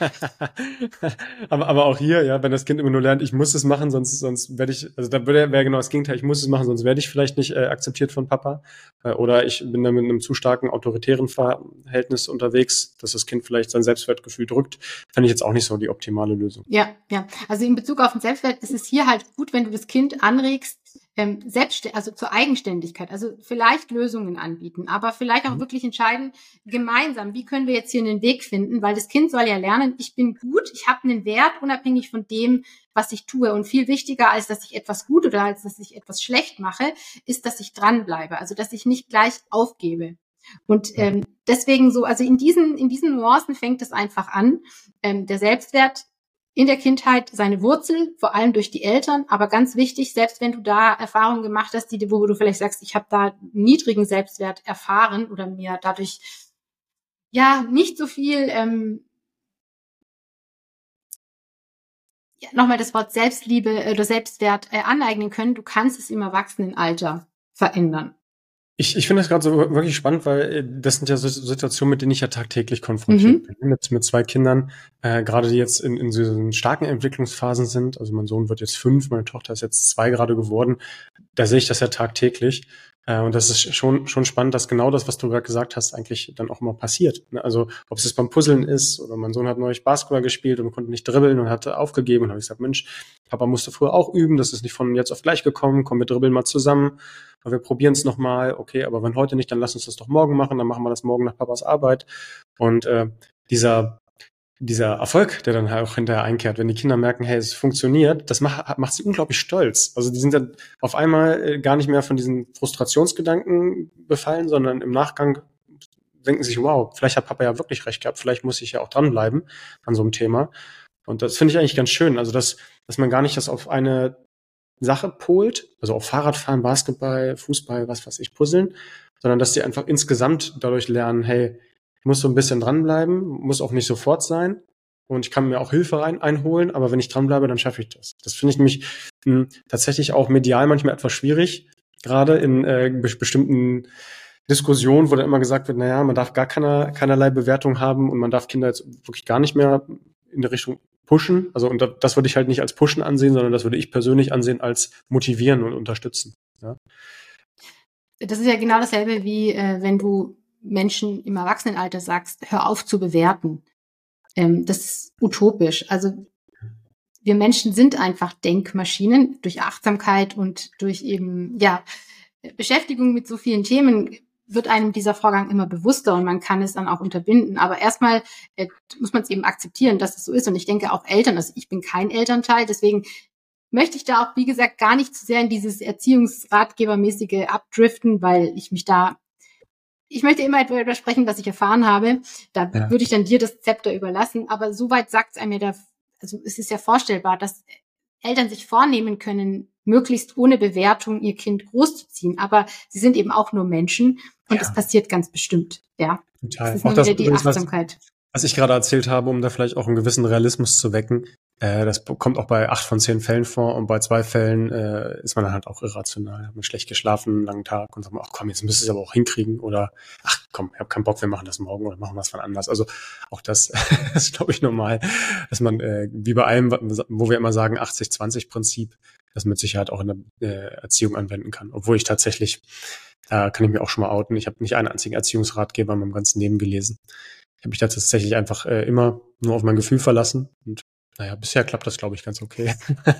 aber aber auch hier, ja, wenn das Kind immer nur lernt, ich muss es machen, sonst sonst werde ich, also da wäre wär genau das Gegenteil, ich muss es machen, sonst werde ich vielleicht nicht äh, akzeptiert von Papa, äh, oder ich bin da mit einem zu starken autoritären Verhältnis unterwegs, dass das Kind vielleicht sein Selbstwertgefühl drückt, fände ich jetzt auch nicht so die optimale Lösung. Ja, ja, also in Bezug auf den Selbstwert ist es hier halt gut, wenn du das Kind anregst, ähm, selbst, also zur Eigenständigkeit, also vielleicht Lösungen anbieten, aber vielleicht auch mhm. wirklich entscheiden, gemeinsam, wie können wir jetzt hier einen Weg finden, weil das Kind soll ja lernen, ich bin gut, ich habe einen Wert, unabhängig von dem, was ich tue. Und viel wichtiger, als dass ich etwas gut oder als dass ich etwas schlecht mache, ist, dass ich dranbleibe, also dass ich nicht gleich aufgebe. Und ähm, deswegen so, also in diesen in diesen Nuancen fängt es einfach an. Ähm, der Selbstwert in der Kindheit seine Wurzel, vor allem durch die Eltern, aber ganz wichtig, selbst wenn du da Erfahrungen gemacht hast, die wo du vielleicht sagst, ich habe da niedrigen Selbstwert erfahren oder mir dadurch ja nicht so viel ähm, ja, nochmal das Wort Selbstliebe oder Selbstwert äh, aneignen können, du kannst es im Erwachsenenalter verändern. Ich, ich finde das gerade so wirklich spannend, weil äh, das sind ja so Situationen, mit denen ich ja tagtäglich konfrontiert Mhm. bin. Mit, mit zwei Kindern, äh, gerade die jetzt in, in so diesen starken Entwicklungsphasen sind. Also mein Sohn wird jetzt fünf, meine Tochter ist jetzt zwei gerade geworden. Da sehe ich das ja tagtäglich. Äh, und das ist schon, schon spannend, dass genau das, was du gerade gesagt hast, eigentlich dann auch immer passiert. Ne? Also ob es jetzt beim Puzzeln ist oder mein Sohn hat neulich Basketball gespielt und konnte nicht dribbeln und hatte aufgegeben. Und habe ich gesagt, Mensch, Papa musste früher auch üben, das ist nicht von jetzt auf gleich gekommen, komm, wir dribbeln mal zusammen. Aber wir probieren es nochmal, okay, aber wenn heute nicht, dann lass uns das doch morgen machen, dann machen wir das morgen nach Papas Arbeit. Und äh, dieser dieser Erfolg, der dann halt auch hinterher einkehrt, wenn die Kinder merken, hey, es funktioniert, das macht, macht sie unglaublich stolz. Also die sind dann auf einmal äh, gar nicht mehr von diesen Frustrationsgedanken befallen, sondern im Nachgang denken sich, wow, vielleicht hat Papa ja wirklich recht gehabt, vielleicht muss ich ja auch dranbleiben an so einem Thema. Und das finde ich eigentlich ganz schön. Also dass, dass man gar nicht das auf eine Sache polt, also auf Fahrradfahren, Basketball, Fußball, was weiß ich, Puzzeln, sondern dass die einfach insgesamt dadurch lernen, hey, ich muss so ein bisschen dranbleiben, muss auch nicht sofort sein und ich kann mir auch Hilfe rein, einholen, aber wenn ich dranbleibe, dann schaffe ich das. Das finde ich nämlich mh, tatsächlich auch medial manchmal etwas schwierig, gerade in äh, be- bestimmten Diskussionen, wo dann immer gesagt wird, naja, man darf gar keine, keinerlei Bewertung haben und man darf Kinder jetzt wirklich gar nicht mehr in der Richtung pushen. Also und das würde ich halt nicht als pushen ansehen, sondern das würde ich persönlich ansehen als motivieren und unterstützen. Ja, Das ist ja genau dasselbe wie äh, wenn du Menschen im Erwachsenenalter sagst, hör auf zu bewerten. Ähm, das ist utopisch. Also wir Menschen sind einfach Denkmaschinen durch Achtsamkeit und durch eben ja Beschäftigung mit so vielen Themen wird einem dieser Vorgang immer bewusster und man kann es dann auch unterbinden. Aber erstmal äh, muss man es eben akzeptieren, dass es so ist. Und ich denke auch Eltern, also ich bin kein Elternteil, deswegen möchte ich da auch, wie gesagt, gar nicht zu sehr in dieses Erziehungsratgebermäßige abdriften, weil ich mich da, ich möchte immer etwas sprechen, was ich erfahren habe. Da ja, würde ich dann dir das Zepter überlassen. Aber soweit sagt es einem ja, da, also es ist ja vorstellbar, dass Eltern sich vornehmen können, möglichst ohne Bewertung ihr Kind großzuziehen. Aber sie sind eben auch nur Menschen und es ja, passiert ganz bestimmt. Ja, es total. ist Auch nur das wieder die übrigens, was, Achtsamkeit. was ich gerade erzählt habe, um da vielleicht auch einen gewissen Realismus zu wecken, äh, das kommt auch bei acht von zehn Fällen vor und bei zwei Fällen äh, ist man dann halt auch irrational, hat man schlecht geschlafen, einen langen Tag und sagt man, ach komm, jetzt müsst ihr es aber auch hinkriegen oder ach komm, ich habe keinen Bock, wir machen das morgen oder machen wir es wann anders. Also auch das ist, glaube ich, normal, dass man äh, wie bei allem, wo wir immer sagen achtzig zwanzig Prinzip, das mit Sicherheit auch in der äh, Erziehung anwenden kann. Obwohl ich tatsächlich, da kann ich mir auch schon mal outen, ich habe nicht einen einzigen Erziehungsratgeber in meinem ganzen Leben gelesen. Ich habe mich da tatsächlich einfach äh, immer nur auf mein Gefühl verlassen. Und naja, bisher klappt das, glaube ich, ganz okay.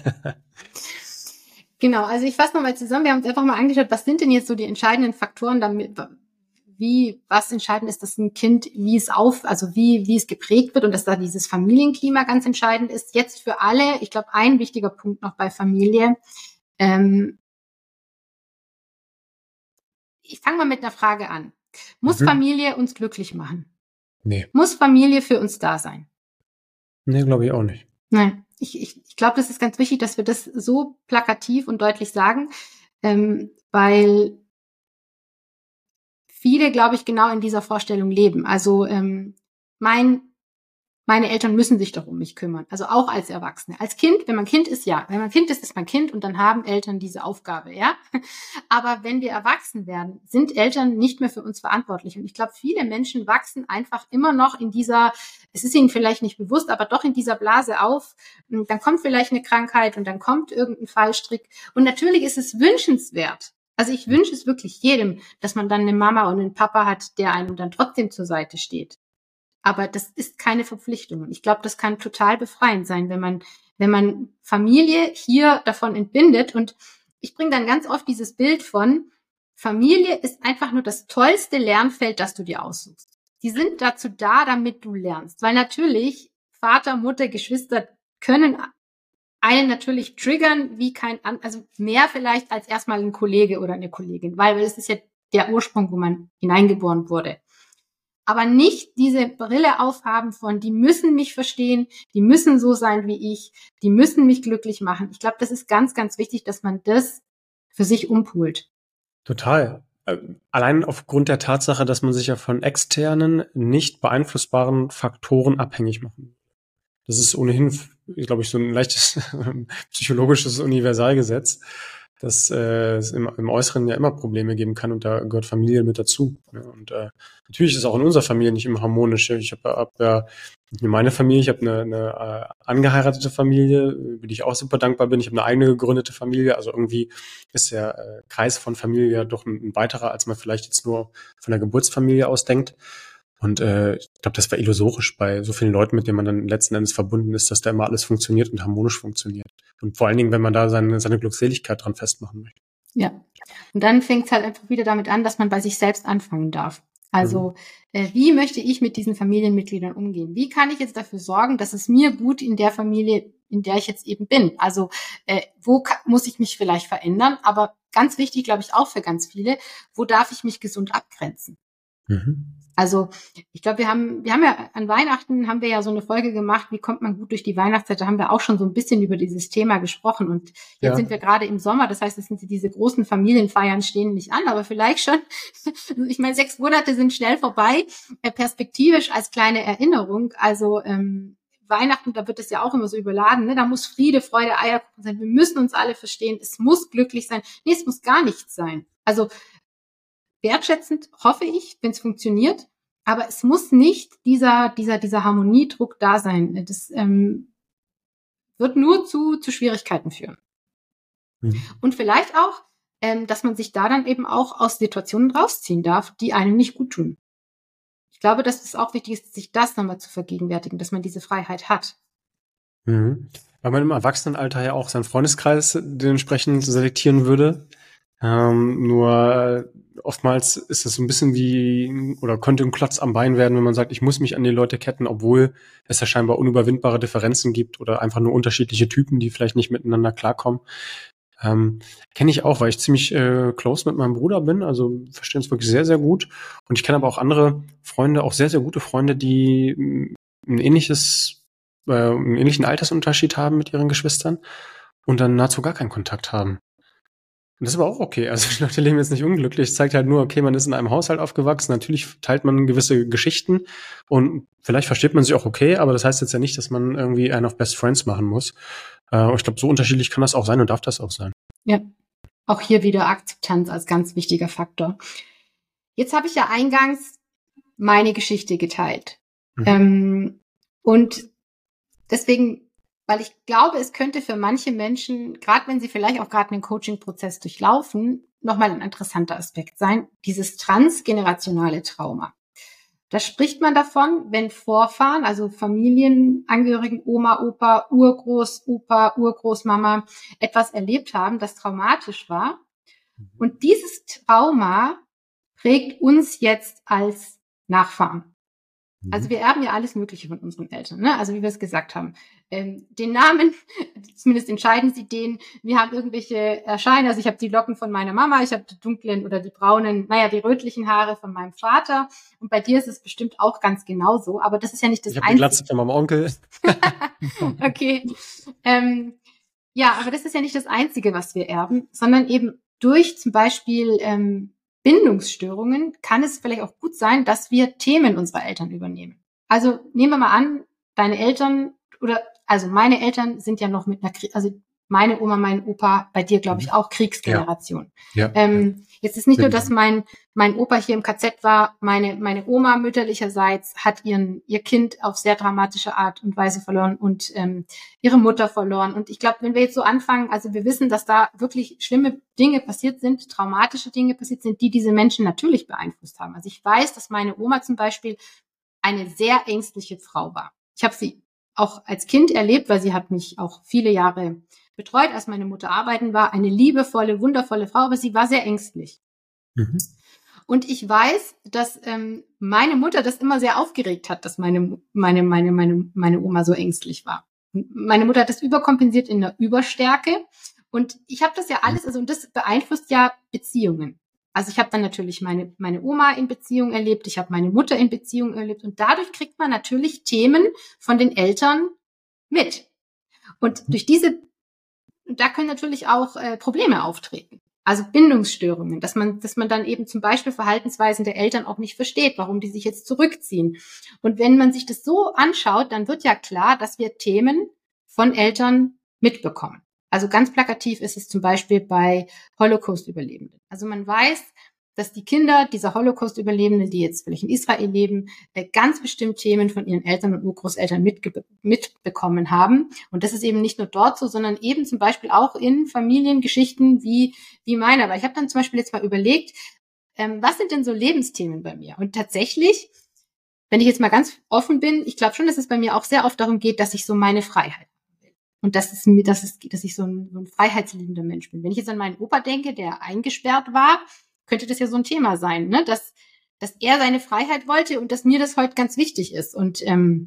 Genau, also ich fasse nochmal zusammen. Wir haben uns einfach mal angeschaut, was sind denn jetzt so die entscheidenden Faktoren, damit, wie, was entscheidend ist, dass ein Kind, wie es auf, also wie, wie es geprägt wird und dass da dieses Familienklima ganz entscheidend ist. Jetzt für alle, ich glaube, ein wichtiger Punkt noch bei Familie. Ähm, ich fange mal mit einer Frage an. Muss Mhm. Familie uns glücklich machen? Nee, Muss Familie für uns da sein? nee, glaube ich auch nicht. Nein, ich, ich, ich glaube, das ist ganz wichtig, dass wir das so plakativ und deutlich sagen, ähm, weil viele, glaube ich, genau in dieser Vorstellung leben. Also ähm, mein meine Eltern müssen sich doch um mich kümmern. Also auch als Erwachsene. Als Kind, wenn man Kind ist, ja. Wenn man Kind ist, ist man Kind und dann haben Eltern diese Aufgabe, ja. Aber wenn wir erwachsen werden, sind Eltern nicht mehr für uns verantwortlich. Und ich glaube, viele Menschen wachsen einfach immer noch in dieser, es ist ihnen vielleicht nicht bewusst, aber doch in dieser Blase auf. Und dann kommt vielleicht eine Krankheit und dann kommt irgendein Fallstrick. Und natürlich ist es wünschenswert. Also ich wünsche es wirklich jedem, dass man dann eine Mama und einen Papa hat, der einem dann trotzdem zur Seite steht. Aber das ist keine Verpflichtung. Und ich glaube, das kann total befreiend sein, wenn man, wenn man Familie hier davon entbindet. Und ich bringe dann ganz oft dieses Bild von, Familie ist einfach nur das tollste Lernfeld, das du dir aussuchst. Die sind dazu da, damit du lernst. Weil natürlich Vater, Mutter, Geschwister können einen natürlich triggern, wie kein, an, also mehr vielleicht als erstmal ein Kollege oder eine Kollegin. Weil es ist ja der Ursprung, wo man hineingeboren wurde. Aber nicht diese Brille aufhaben von, die müssen mich verstehen, die müssen so sein wie ich, die müssen mich glücklich machen. Ich glaube, das ist ganz, ganz wichtig, dass man das für sich umpoolt. Total. Äh, Allein aufgrund der Tatsache, dass man sich ja von externen, nicht beeinflussbaren Faktoren abhängig macht. Das ist ohnehin, glaube ich, so ein leichtes psychologisches Universalgesetz. dass äh, es im, im Äußeren ja immer Probleme geben kann und da gehört Familie mit dazu. Ja, und äh, natürlich ist es auch in unserer Familie nicht immer harmonisch. Ich habe hab ja meine Familie, ich habe eine, eine äh, angeheiratete Familie, über die ich auch super dankbar bin. Ich habe eine eigene gegründete Familie. Also irgendwie ist der äh, Kreis von Familie ja doch ein, ein weiterer, als man vielleicht jetzt nur von der Geburtsfamilie aus denkt. Und äh, ich glaube, das war illusorisch bei so vielen Leuten, mit denen man dann letzten Endes verbunden ist, dass da immer alles funktioniert und harmonisch funktioniert. Und vor allen Dingen, wenn man da seine, seine Glückseligkeit dran festmachen möchte. Ja, und dann fängt es halt einfach wieder damit an, dass man bei sich selbst anfangen darf. Also mhm. äh, wie möchte ich mit diesen Familienmitgliedern umgehen? Wie kann ich jetzt dafür sorgen, dass es mir gut in der Familie, in der ich jetzt eben bin? Also äh, wo ka- muss ich mich vielleicht verändern? Aber ganz wichtig, glaube ich, auch für ganz viele, wo darf ich mich gesund abgrenzen? Mhm. Also ich glaube, wir haben wir haben ja an Weihnachten haben wir ja so eine Folge gemacht, wie kommt man gut durch die Weihnachtszeit, da haben wir auch schon so ein bisschen über dieses Thema gesprochen und jetzt ja. sind wir gerade im Sommer, das heißt, es sind diese großen Familienfeiern stehen nicht an, aber vielleicht schon, ich meine, sechs Monate sind schnell vorbei, äh, perspektivisch als kleine Erinnerung, also ähm, Weihnachten, da wird es ja auch immer so überladen, ne? Da muss Friede, Freude, Eierkuchen sein, wir müssen uns alle verstehen, es muss glücklich sein, nee, es muss gar nichts sein, also wertschätzend hoffe ich, wenn es funktioniert, aber es muss nicht dieser dieser dieser Harmoniedruck da sein. Das ähm, wird nur zu zu Schwierigkeiten führen. Mhm. Und vielleicht auch, ähm, dass man sich da dann eben auch aus Situationen rausziehen darf, die einem nicht gut tun. Ich glaube, dass es auch wichtig ist, sich das nochmal zu vergegenwärtigen, dass man diese Freiheit hat. Mhm. Weil man im Erwachsenenalter ja auch seinen Freundeskreis dementsprechend selektieren würde. Ähm, nur oftmals ist es so ein bisschen wie, oder könnte ein Klotz am Bein werden, wenn man sagt, ich muss mich an die Leute ketten, obwohl es ja scheinbar unüberwindbare Differenzen gibt oder einfach nur unterschiedliche Typen, die vielleicht nicht miteinander klarkommen. Ähm, kenne ich auch, weil ich ziemlich äh, close mit meinem Bruder bin, also verstehen uns wirklich sehr, sehr gut. Und ich kenne aber auch andere Freunde, auch sehr, sehr gute Freunde, die mh, ein ähnliches, äh, einen ähnlichen Altersunterschied haben mit ihren Geschwistern und dann nahezu gar keinen Kontakt haben. Und das ist aber auch okay. Also die Leute leben jetzt nicht unglücklich. Es zeigt halt nur, okay, man ist in einem Haushalt aufgewachsen. Natürlich teilt man gewisse Geschichten und vielleicht versteht man sich auch okay, aber das heißt jetzt ja nicht, dass man irgendwie einen auf Best Friends machen muss. Äh, ich glaube, so unterschiedlich kann das auch sein und darf das auch sein. Ja, auch hier wieder Akzeptanz als ganz wichtiger Faktor. Jetzt habe ich ja eingangs meine Geschichte geteilt. Mhm. Ähm, und deswegen, weil ich glaube, es könnte für manche Menschen, gerade wenn sie vielleicht auch gerade einen Coaching-Prozess durchlaufen, nochmal ein interessanter Aspekt sein, dieses transgenerationale Trauma. Da spricht man davon, wenn Vorfahren, also Familienangehörigen, Oma, Opa, Urgroß, Opa, Urgroßmama, etwas erlebt haben, das traumatisch war. Und dieses Trauma prägt uns jetzt als Nachfahren. Also wir erben ja alles Mögliche von unseren Eltern, ne? Also wie wir es gesagt haben. Ähm, den Namen, zumindest entscheiden sie den. Wir haben irgendwelche Erscheinungen. Also ich habe die Locken von meiner Mama, ich habe die dunklen oder die braunen, naja, die rötlichen Haare von meinem Vater. Und bei dir ist es bestimmt auch ganz genauso. Aber das ist ja nicht das Einzige. Ich habe die Glatze von meinem Onkel. Okay. Ähm, ja, aber das ist ja nicht das Einzige, was wir erben, sondern eben durch zum Beispiel ähm, Bindungsstörungen kann es vielleicht auch gut sein, dass wir Themen unserer Eltern übernehmen. Also nehmen wir mal an, deine Eltern oder also meine Eltern sind ja noch mit einer, also meine Oma, mein Opa, bei dir glaube ich auch Kriegsgeneration. Ja. Ja. Ähm, jetzt ist nicht nur, dass mein mein Opa hier im K Z war, meine meine Oma mütterlicherseits hat ihren ihr Kind auf sehr dramatische Art und Weise verloren und ähm, ihre Mutter verloren. Und ich glaube, wenn wir jetzt so anfangen, also wir wissen, dass da wirklich schlimme Dinge passiert sind, traumatische Dinge passiert sind, die diese Menschen natürlich beeinflusst haben. Also ich weiß, dass meine Oma zum Beispiel eine sehr ängstliche Frau war. Ich habe sie auch als Kind erlebt, weil sie hat mich auch viele Jahre betreut, als meine Mutter arbeiten war. Eine liebevolle, wundervolle Frau, aber sie war sehr ängstlich. Mhm. Und ich weiß, dass ähm, meine Mutter das immer sehr aufgeregt hat, dass meine meine meine meine meine Oma so ängstlich war. Und meine Mutter hat das überkompensiert in der Überstärke. Und ich habe das ja alles, also und das beeinflusst ja Beziehungen. Also ich habe dann natürlich meine meine Oma in Beziehung erlebt, ich habe meine Mutter in Beziehung erlebt und dadurch kriegt man natürlich Themen von den Eltern mit. Und durch diese, da können natürlich auch äh, Probleme auftreten. Also Bindungsstörungen, dass man, dass man dann eben zum Beispiel Verhaltensweisen der Eltern auch nicht versteht, warum die sich jetzt zurückziehen. Und wenn man sich das so anschaut, dann wird ja klar, dass wir Themen von Eltern mitbekommen. Also ganz plakativ ist es zum Beispiel bei Holocaust-Überlebenden. Also man weiß, dass die Kinder dieser Holocaust-Überlebenden, die jetzt vielleicht in Israel leben, ganz bestimmt Themen von ihren Eltern und Urgroßeltern mitge- mitbekommen haben. Und das ist eben nicht nur dort so, sondern eben zum Beispiel auch in Familiengeschichten wie, wie meiner. Weil ich habe dann zum Beispiel jetzt mal überlegt, ähm, was sind denn so Lebensthemen bei mir? Und tatsächlich, wenn ich jetzt mal ganz offen bin, ich glaube schon, dass es bei mir auch sehr oft darum geht, dass ich so meine Freiheit will. Und dass es mir, dass es, dass ich so ein, so ein freiheitsliebender Mensch bin. Wenn ich jetzt an meinen Opa denke, der eingesperrt war, könnte das ja so ein Thema sein, ne? Dass, dass er seine Freiheit wollte und dass mir das heute ganz wichtig ist. Und ähm,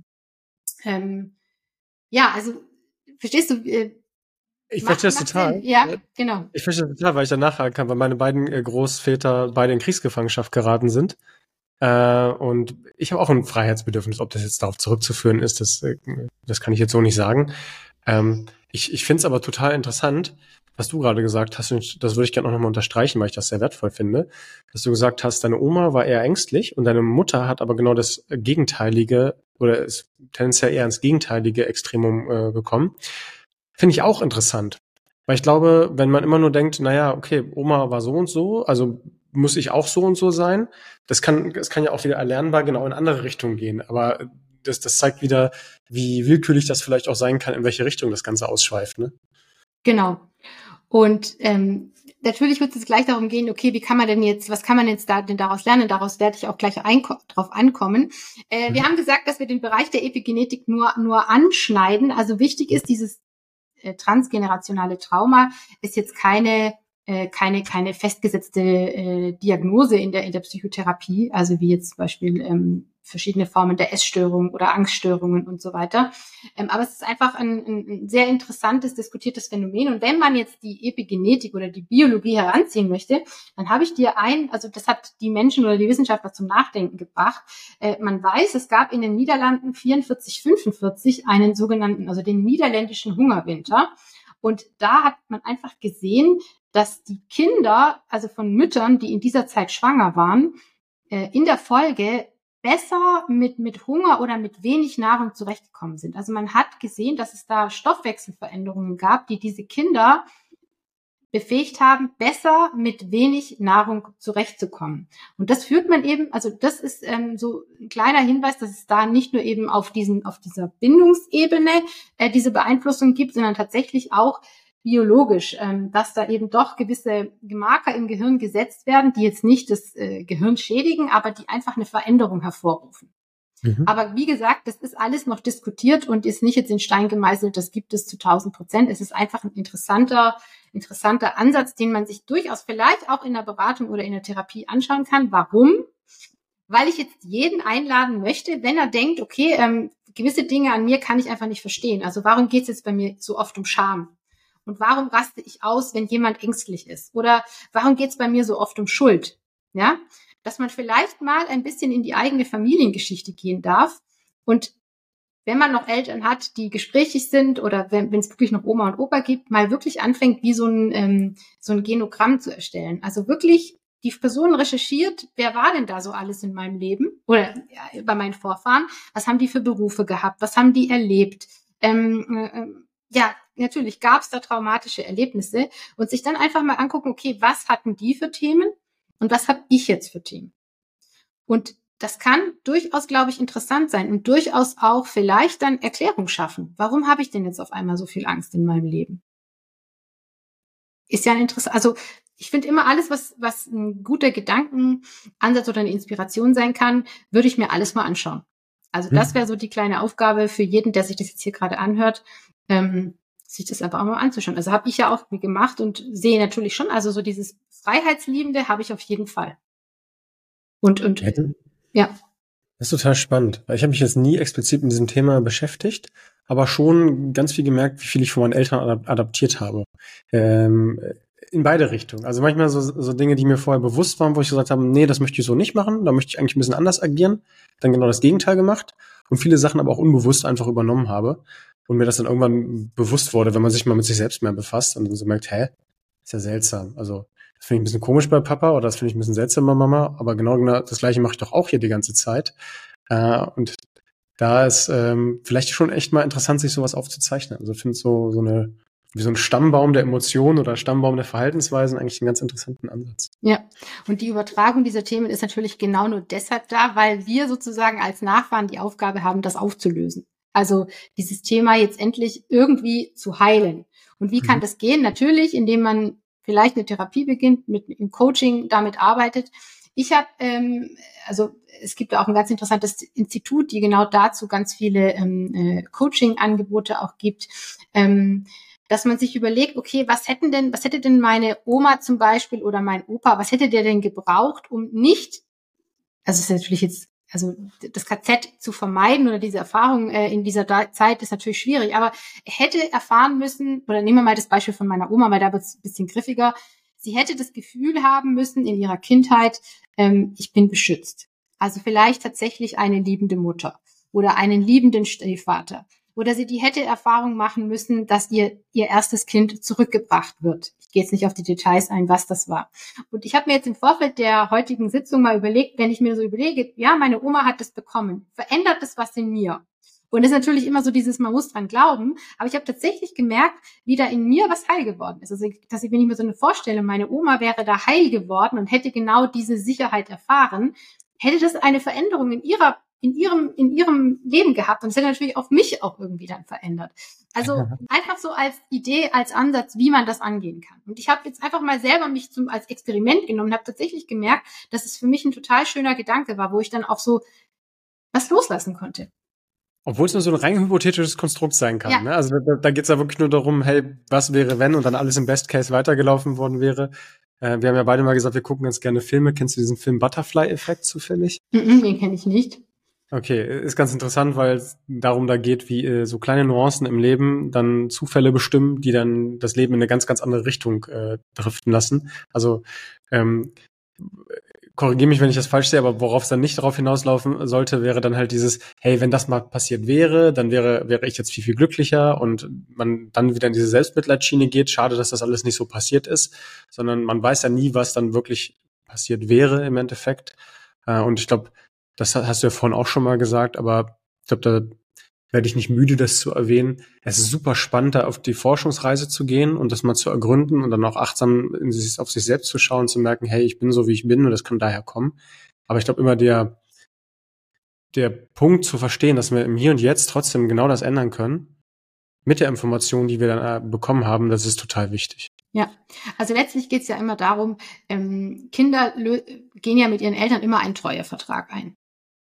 ähm, ja, also verstehst du? Äh, Ich verstehe das total. Sinn? Ja, genau. Ich verstehe das total, weil ich da nachhaken kann, weil meine beiden äh, Großväter beide in Kriegsgefangenschaft geraten sind. Äh, und ich habe auch ein Freiheitsbedürfnis. Ob das jetzt darauf zurückzuführen ist, das, äh, das kann ich jetzt so nicht sagen. Ähm, ich ich finde es aber total interessant, was du gerade gesagt hast, und das würde ich gerne auch nochmal unterstreichen, weil ich das sehr wertvoll finde, dass du gesagt hast, deine Oma war eher ängstlich und deine Mutter hat aber genau das Gegenteilige oder ist tendenziell eher ins gegenteilige Extremum äh, gekommen. Finde ich auch interessant. Weil ich glaube, wenn man immer nur denkt, naja, okay, Oma war so und so, also muss ich auch so und so sein, das kann, das kann ja auch wieder erlernbar genau in andere Richtungen gehen. Aber das, das zeigt wieder, wie willkürlich das vielleicht auch sein kann, in welche Richtung das Ganze ausschweift, ne? Genau. Und ähm, natürlich wird es gleich darum gehen, okay, wie kann man denn jetzt, was kann man jetzt da denn daraus lernen? Daraus werde ich auch gleich einko- drauf ankommen. Äh, mhm. Wir haben gesagt, dass wir den Bereich der Epigenetik nur nur anschneiden. Also wichtig ist, dieses äh, transgenerationale Trauma ist jetzt keine äh, keine keine festgesetzte äh, Diagnose in der in der Psychotherapie, also wie jetzt zum Beispiel ähm, verschiedene Formen der Essstörung oder Angststörungen und so weiter. Ähm, aber es ist einfach ein, ein sehr interessantes, diskutiertes Phänomen. Und wenn man jetzt die Epigenetik oder die Biologie heranziehen möchte, dann habe ich dir ein, also das hat die Menschen oder die Wissenschaftler zum Nachdenken gebracht. Äh, man weiß, es gab in den Niederlanden vierundvierzig, fünfundvierzig einen sogenannten, also den niederländischen Hungerwinter. Und da hat man einfach gesehen, dass die Kinder, also von Müttern, die in dieser Zeit schwanger waren, äh, in der Folge besser mit, mit Hunger oder mit wenig Nahrung zurechtgekommen sind. Also man hat gesehen, dass es da Stoffwechselveränderungen gab, die diese Kinder befähigt haben, besser mit wenig Nahrung zurechtzukommen. Und das führt man eben, also das ist ähm, so ein kleiner Hinweis, dass es da nicht nur eben auf diesen, auf dieser Bindungsebene äh, diese Beeinflussung gibt, sondern tatsächlich auch biologisch, ähm, dass da eben doch gewisse Marker im Gehirn gesetzt werden, die jetzt nicht das äh, Gehirn schädigen, aber die einfach eine Veränderung hervorrufen. Mhm. Aber wie gesagt, das ist alles noch diskutiert und ist nicht jetzt in Stein gemeißelt, das gibt es zu tausend Prozent. Es ist einfach ein interessanter, interessanter Ansatz, den man sich durchaus vielleicht auch in der Beratung oder in der Therapie anschauen kann. Warum? Weil ich jetzt jeden einladen möchte, wenn er denkt, okay, ähm, gewisse Dinge an mir kann ich einfach nicht verstehen. Also warum geht es jetzt bei mir so oft um Scham? Und warum raste ich aus, wenn jemand ängstlich ist? Oder warum geht es bei mir so oft um Schuld? Ja, dass man vielleicht mal ein bisschen in die eigene Familiengeschichte gehen darf. Und wenn man noch Eltern hat, die gesprächig sind oder wenn es wirklich noch Oma und Opa gibt, mal wirklich anfängt, wie so ein, ähm, so ein Genogramm zu erstellen. Also wirklich die Person recherchiert, wer war denn da so alles in meinem Leben oder ja, bei meinen Vorfahren? Was haben die für Berufe gehabt? Was haben die erlebt? Ähm, äh, ja, natürlich gab es da traumatische Erlebnisse und sich dann einfach mal angucken, okay, was hatten die für Themen und was habe ich jetzt für Themen? Und das kann durchaus, glaube ich, interessant sein und durchaus auch vielleicht dann Erklärung schaffen. Warum habe ich denn jetzt auf einmal so viel Angst in meinem Leben? Ist ja ein interessant, also ich finde immer alles, was, was ein guter Gedankenansatz oder eine Inspiration sein kann, würde ich mir alles mal anschauen. Also das wäre so die kleine Aufgabe für jeden, der sich das jetzt hier gerade anhört, ähm, sich das einfach auch mal anzuschauen. Also habe ich ja auch gemacht und sehe natürlich schon, also so dieses Freiheitsliebende habe ich auf jeden Fall. Und, und ja. ja. Das ist total spannend. Ich habe mich jetzt nie explizit mit diesem Thema beschäftigt, aber schon ganz viel gemerkt, wie viel ich von meinen Eltern adaptiert habe. Ähm, in beide Richtungen. Also manchmal so, so Dinge, die mir vorher bewusst waren, wo ich gesagt habe, nee, das möchte ich so nicht machen, da möchte ich eigentlich ein bisschen anders agieren. Dann genau das Gegenteil gemacht und viele Sachen aber auch unbewusst einfach übernommen habe und mir das dann irgendwann bewusst wurde, wenn man sich mal mit sich selbst mehr befasst und dann so merkt, hä, ist ja seltsam. Also das finde ich ein bisschen komisch bei Papa oder das finde ich ein bisschen seltsam bei Mama, aber genau das Gleiche mache ich doch auch hier die ganze Zeit. Äh, und da ist ähm, vielleicht schon echt mal interessant, sich sowas aufzuzeichnen. Also ich finde so so eine wie so ein Stammbaum der Emotionen oder Stammbaum der Verhaltensweisen eigentlich einen ganz interessanten Ansatz. Ja, und die Übertragung dieser Themen ist natürlich genau nur deshalb da, weil wir sozusagen als Nachfahren die Aufgabe haben, das aufzulösen. Also dieses Thema jetzt endlich irgendwie zu heilen. Und wie kann das gehen? Natürlich, indem man vielleicht eine Therapie beginnt, mit im Coaching damit arbeitet. Ich habe, ähm, also es gibt auch ein ganz interessantes Institut, die genau dazu ganz viele ähm, äh, Coaching-Angebote auch gibt, ähm, dass man sich überlegt, okay, was hätten denn, was hätte denn meine Oma zum Beispiel oder mein Opa, was hätte der denn gebraucht, um nicht, also es ist natürlich jetzt, also das K Z zu vermeiden oder diese Erfahrung äh, in dieser da- Zeit ist natürlich schwierig, aber er hätte erfahren müssen, oder nehmen wir mal das Beispiel von meiner Oma, weil da wird es ein bisschen griffiger, sie hätte das Gefühl haben müssen in ihrer Kindheit, ähm, ich bin beschützt. Also vielleicht tatsächlich eine liebende Mutter oder einen liebenden Stiefvater. Oder sie die hätte Erfahrung machen müssen, dass ihr ihr erstes Kind zurückgebracht wird. Ich gehe jetzt nicht auf die Details ein, was das war. Und ich habe mir jetzt im Vorfeld der heutigen Sitzung mal überlegt, wenn ich mir so überlege, ja, meine Oma hat das bekommen, verändert das was in mir? Und das ist natürlich immer so dieses, man muss dran glauben, aber ich habe tatsächlich gemerkt, wie da in mir was heil geworden ist. Also, dass ich, wenn ich mir so eine vorstelle, meine Oma wäre da heil geworden und hätte genau diese Sicherheit erfahren, hätte das eine Veränderung in ihrer in ihrem, in ihrem Leben gehabt. Und das hätte natürlich auch mich auch irgendwie dann verändert. Also einfach so als Idee, als Ansatz, wie man das angehen kann. Und ich habe jetzt einfach mal selber mich zum, als Experiment genommen und habe tatsächlich gemerkt, dass es für mich ein total schöner Gedanke war, wo ich dann auch so was loslassen konnte. Obwohl es nur so ein rein hypothetisches Konstrukt sein kann. Ja. Ne? Also da, da geht es ja wirklich nur darum, hey, was wäre, wenn und dann alles im Best Case weitergelaufen worden wäre. Äh, wir haben ja beide mal gesagt, wir gucken ganz gerne Filme. Kennst du diesen Film Butterfly-Effekt zufällig? Mm-mm, den kenne ich nicht. Okay, ist ganz interessant, weil es darum da geht, wie äh, so kleine Nuancen im Leben dann Zufälle bestimmen, die dann das Leben in eine ganz, ganz andere Richtung äh, driften lassen. Also ähm, korrigiere mich, wenn ich das falsch sehe, aber worauf es dann nicht darauf hinauslaufen sollte, wäre dann halt dieses, hey, wenn das mal passiert wäre, dann wäre wäre ich jetzt viel, viel glücklicher und man dann wieder in diese Selbstmitleidsschiene geht. Schade, dass das alles nicht so passiert ist, sondern man weiß ja nie, was dann wirklich passiert wäre im Endeffekt. Äh, und ich glaube, das hast du ja vorhin auch schon mal gesagt, aber ich glaube, da werde ich nicht müde, das zu erwähnen. Es ist super spannend, da auf die Forschungsreise zu gehen und das mal zu ergründen und dann auch achtsam in sich, auf sich selbst zu schauen, zu merken, hey, ich bin so, wie ich bin und das kann daher kommen. Aber ich glaube immer der, der Punkt zu verstehen, dass wir im Hier und Jetzt trotzdem genau das ändern können, mit der Information, die wir dann bekommen haben, das ist total wichtig. Ja, also letztlich geht es ja immer darum, ähm, Kinder lö- gehen ja mit ihren Eltern immer einen Treuevertrag ein.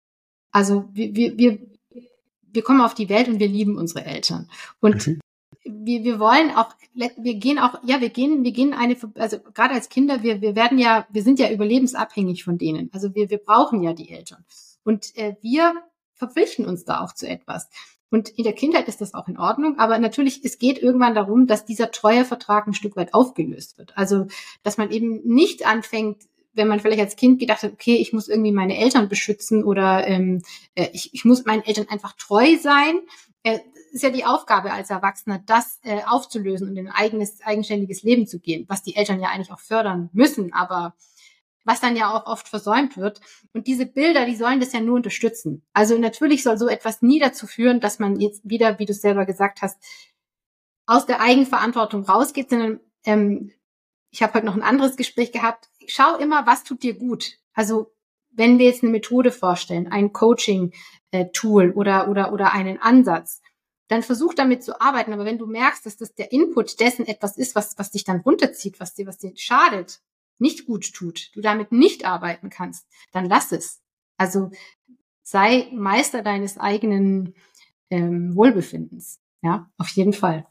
Also wir, wir, wir, wir kommen auf die Welt und wir lieben unsere Eltern. Und mhm. wir, wir wollen auch, wir gehen auch, ja, wir gehen, wir gehen eine, also gerade als Kinder, wir, wir werden ja, wir sind ja überlebensabhängig von denen. Also wir, wir brauchen ja die Eltern. Und äh, wir verpflichten uns da auch zu etwas. Und in der Kindheit ist das auch in Ordnung, aber natürlich, es geht irgendwann darum, dass dieser Treuevertrag ein Stück weit aufgelöst wird. Also, dass man eben nicht anfängt, wenn man vielleicht als Kind gedacht hat, okay, ich muss irgendwie meine Eltern beschützen oder ähm, ich, ich muss meinen Eltern einfach treu sein. Äh, ist ja die Aufgabe als Erwachsener, das äh, aufzulösen und in ein eigenes, eigenständiges Leben zu gehen, was die Eltern ja eigentlich auch fördern müssen, aber was dann ja auch oft versäumt wird. Und diese Bilder, die sollen das ja nur unterstützen. Also natürlich soll so etwas nie dazu führen, dass man jetzt wieder, wie du es selber gesagt hast, aus der Eigenverantwortung rausgeht, sondern ähm, ich habe heute noch ein anderes Gespräch gehabt. Schau immer, was tut dir gut. Also wenn wir jetzt eine Methode vorstellen, ein Coaching-Tool oder oder oder einen Ansatz, dann versuch damit zu arbeiten. Aber wenn du merkst, dass das der Input dessen etwas ist, was was dich dann runterzieht, was dir was dir schadet, nicht gut tut, du damit nicht arbeiten kannst, dann lass es. Also sei Meister deines eigenen ähm, Wohlbefindens. Ja, auf jeden Fall.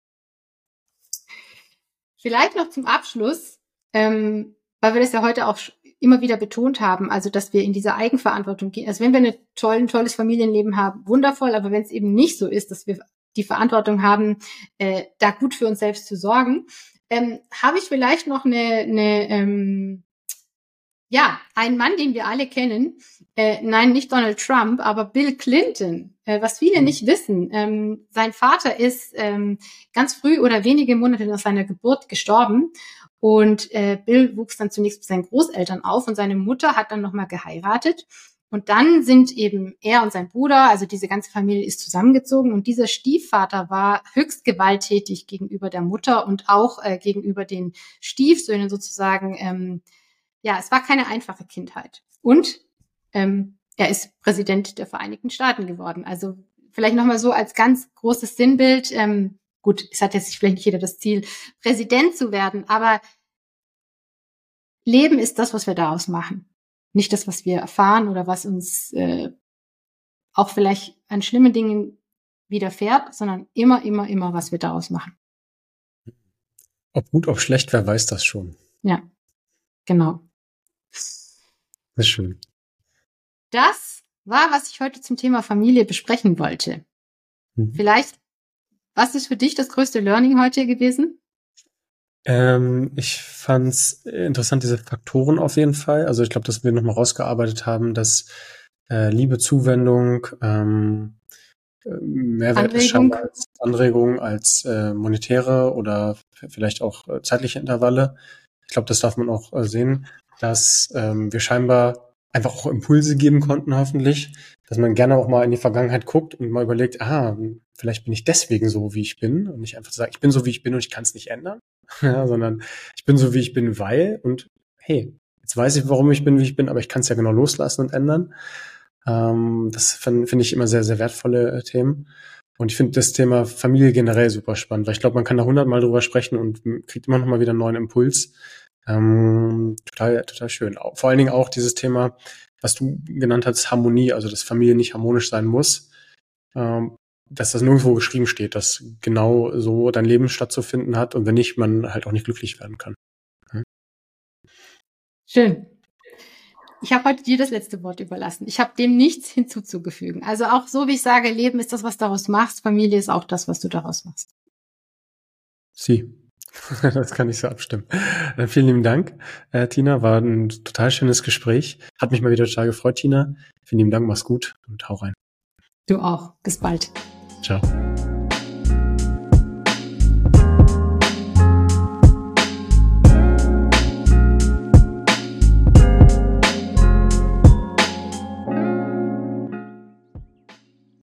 Vielleicht noch zum Abschluss, ähm, weil wir das ja heute auch immer wieder betont haben, also dass wir in dieser Eigenverantwortung gehen. Also wenn wir eine toll, ein tolles Familienleben haben, wundervoll, aber wenn es eben nicht so ist, dass wir die Verantwortung haben, äh, da gut für uns selbst zu sorgen, ähm, habe ich vielleicht noch eine, eine ähm, ja, einen Mann, den wir alle kennen, äh, nein, nicht Donald Trump, aber Bill Clinton, äh, was viele nicht wissen. Ähm, sein Vater ist ähm, ganz früh oder wenige Monate nach seiner Geburt gestorben und äh, Bill wuchs dann zunächst mit seinen Großeltern auf und seine Mutter hat dann nochmal geheiratet Und dann sind eben er und sein Bruder, also diese ganze Familie ist zusammengezogen und dieser Stiefvater war höchst gewalttätig gegenüber der Mutter und auch äh, gegenüber den Stiefsöhnen sozusagen. Ähm, ja, es war keine einfache Kindheit. Und ähm, er ist Präsident der Vereinigten Staaten geworden. Also vielleicht nochmal so als ganz großes Sinnbild. Ähm, gut, es hat jetzt vielleicht nicht jeder das Ziel, Präsident zu werden, aber Leben ist das, was wir daraus machen. Nicht das, was wir erfahren oder was uns äh, auch vielleicht an schlimmen Dingen widerfährt, sondern immer, immer, immer, was wir daraus machen. Ob gut, ob schlecht, wer weiß das schon. Ja, genau. Das ist schön. Das war, was ich heute zum Thema Familie besprechen wollte. Mhm. Vielleicht, was ist für dich das größte Learning heute gewesen? Ähm, ich fand's interessant, diese Faktoren auf jeden Fall. Also ich glaube, dass wir nochmal rausgearbeitet haben, dass äh, Liebe, Zuwendung, ähm, Mehrwert ist scheinbar als Anregung, als äh, monetäre oder vielleicht auch äh, zeitliche Intervalle. Ich glaube, das darf man auch äh, sehen, dass ähm, wir scheinbar einfach auch Impulse geben konnten, hoffentlich, dass man gerne auch mal in die Vergangenheit guckt und mal überlegt, aha, vielleicht bin ich deswegen so, wie ich bin und nicht einfach sagen, ich bin so, wie ich bin und ich kann es nicht ändern, ja, sondern ich bin so, wie ich bin, weil und hey, jetzt weiß ich, warum ich bin, wie ich bin, aber ich kann es ja genau loslassen und ändern. Ähm, das finde find ich immer sehr, sehr wertvolle äh, Themen. Und ich finde das Thema Familie generell super spannend, weil ich glaube, man kann da hundertmal drüber sprechen und kriegt immer noch mal wieder einen neuen Impuls. Ähm, total, total schön. Vor allen Dingen auch dieses Thema, was du genannt hast, Harmonie, also dass Familie nicht harmonisch sein muss, ähm, dass das nirgendwo geschrieben steht, dass genau so dein Leben stattzufinden hat und wenn nicht, man halt auch nicht glücklich werden kann. Hm? Schön. Ich habe heute dir das letzte Wort überlassen. Ich habe dem nichts hinzuzufügen. Also auch so, wie ich sage, Leben ist das, was du daraus machst. Familie ist auch das, was du daraus machst. Sie. Das kann ich so abstimmen. Dann vielen lieben Dank, äh, Tina. War ein total schönes Gespräch. Hat mich mal wieder total gefreut, Tina. Vielen lieben Dank, mach's gut und hau rein. Du auch. Bis bald. Ciao.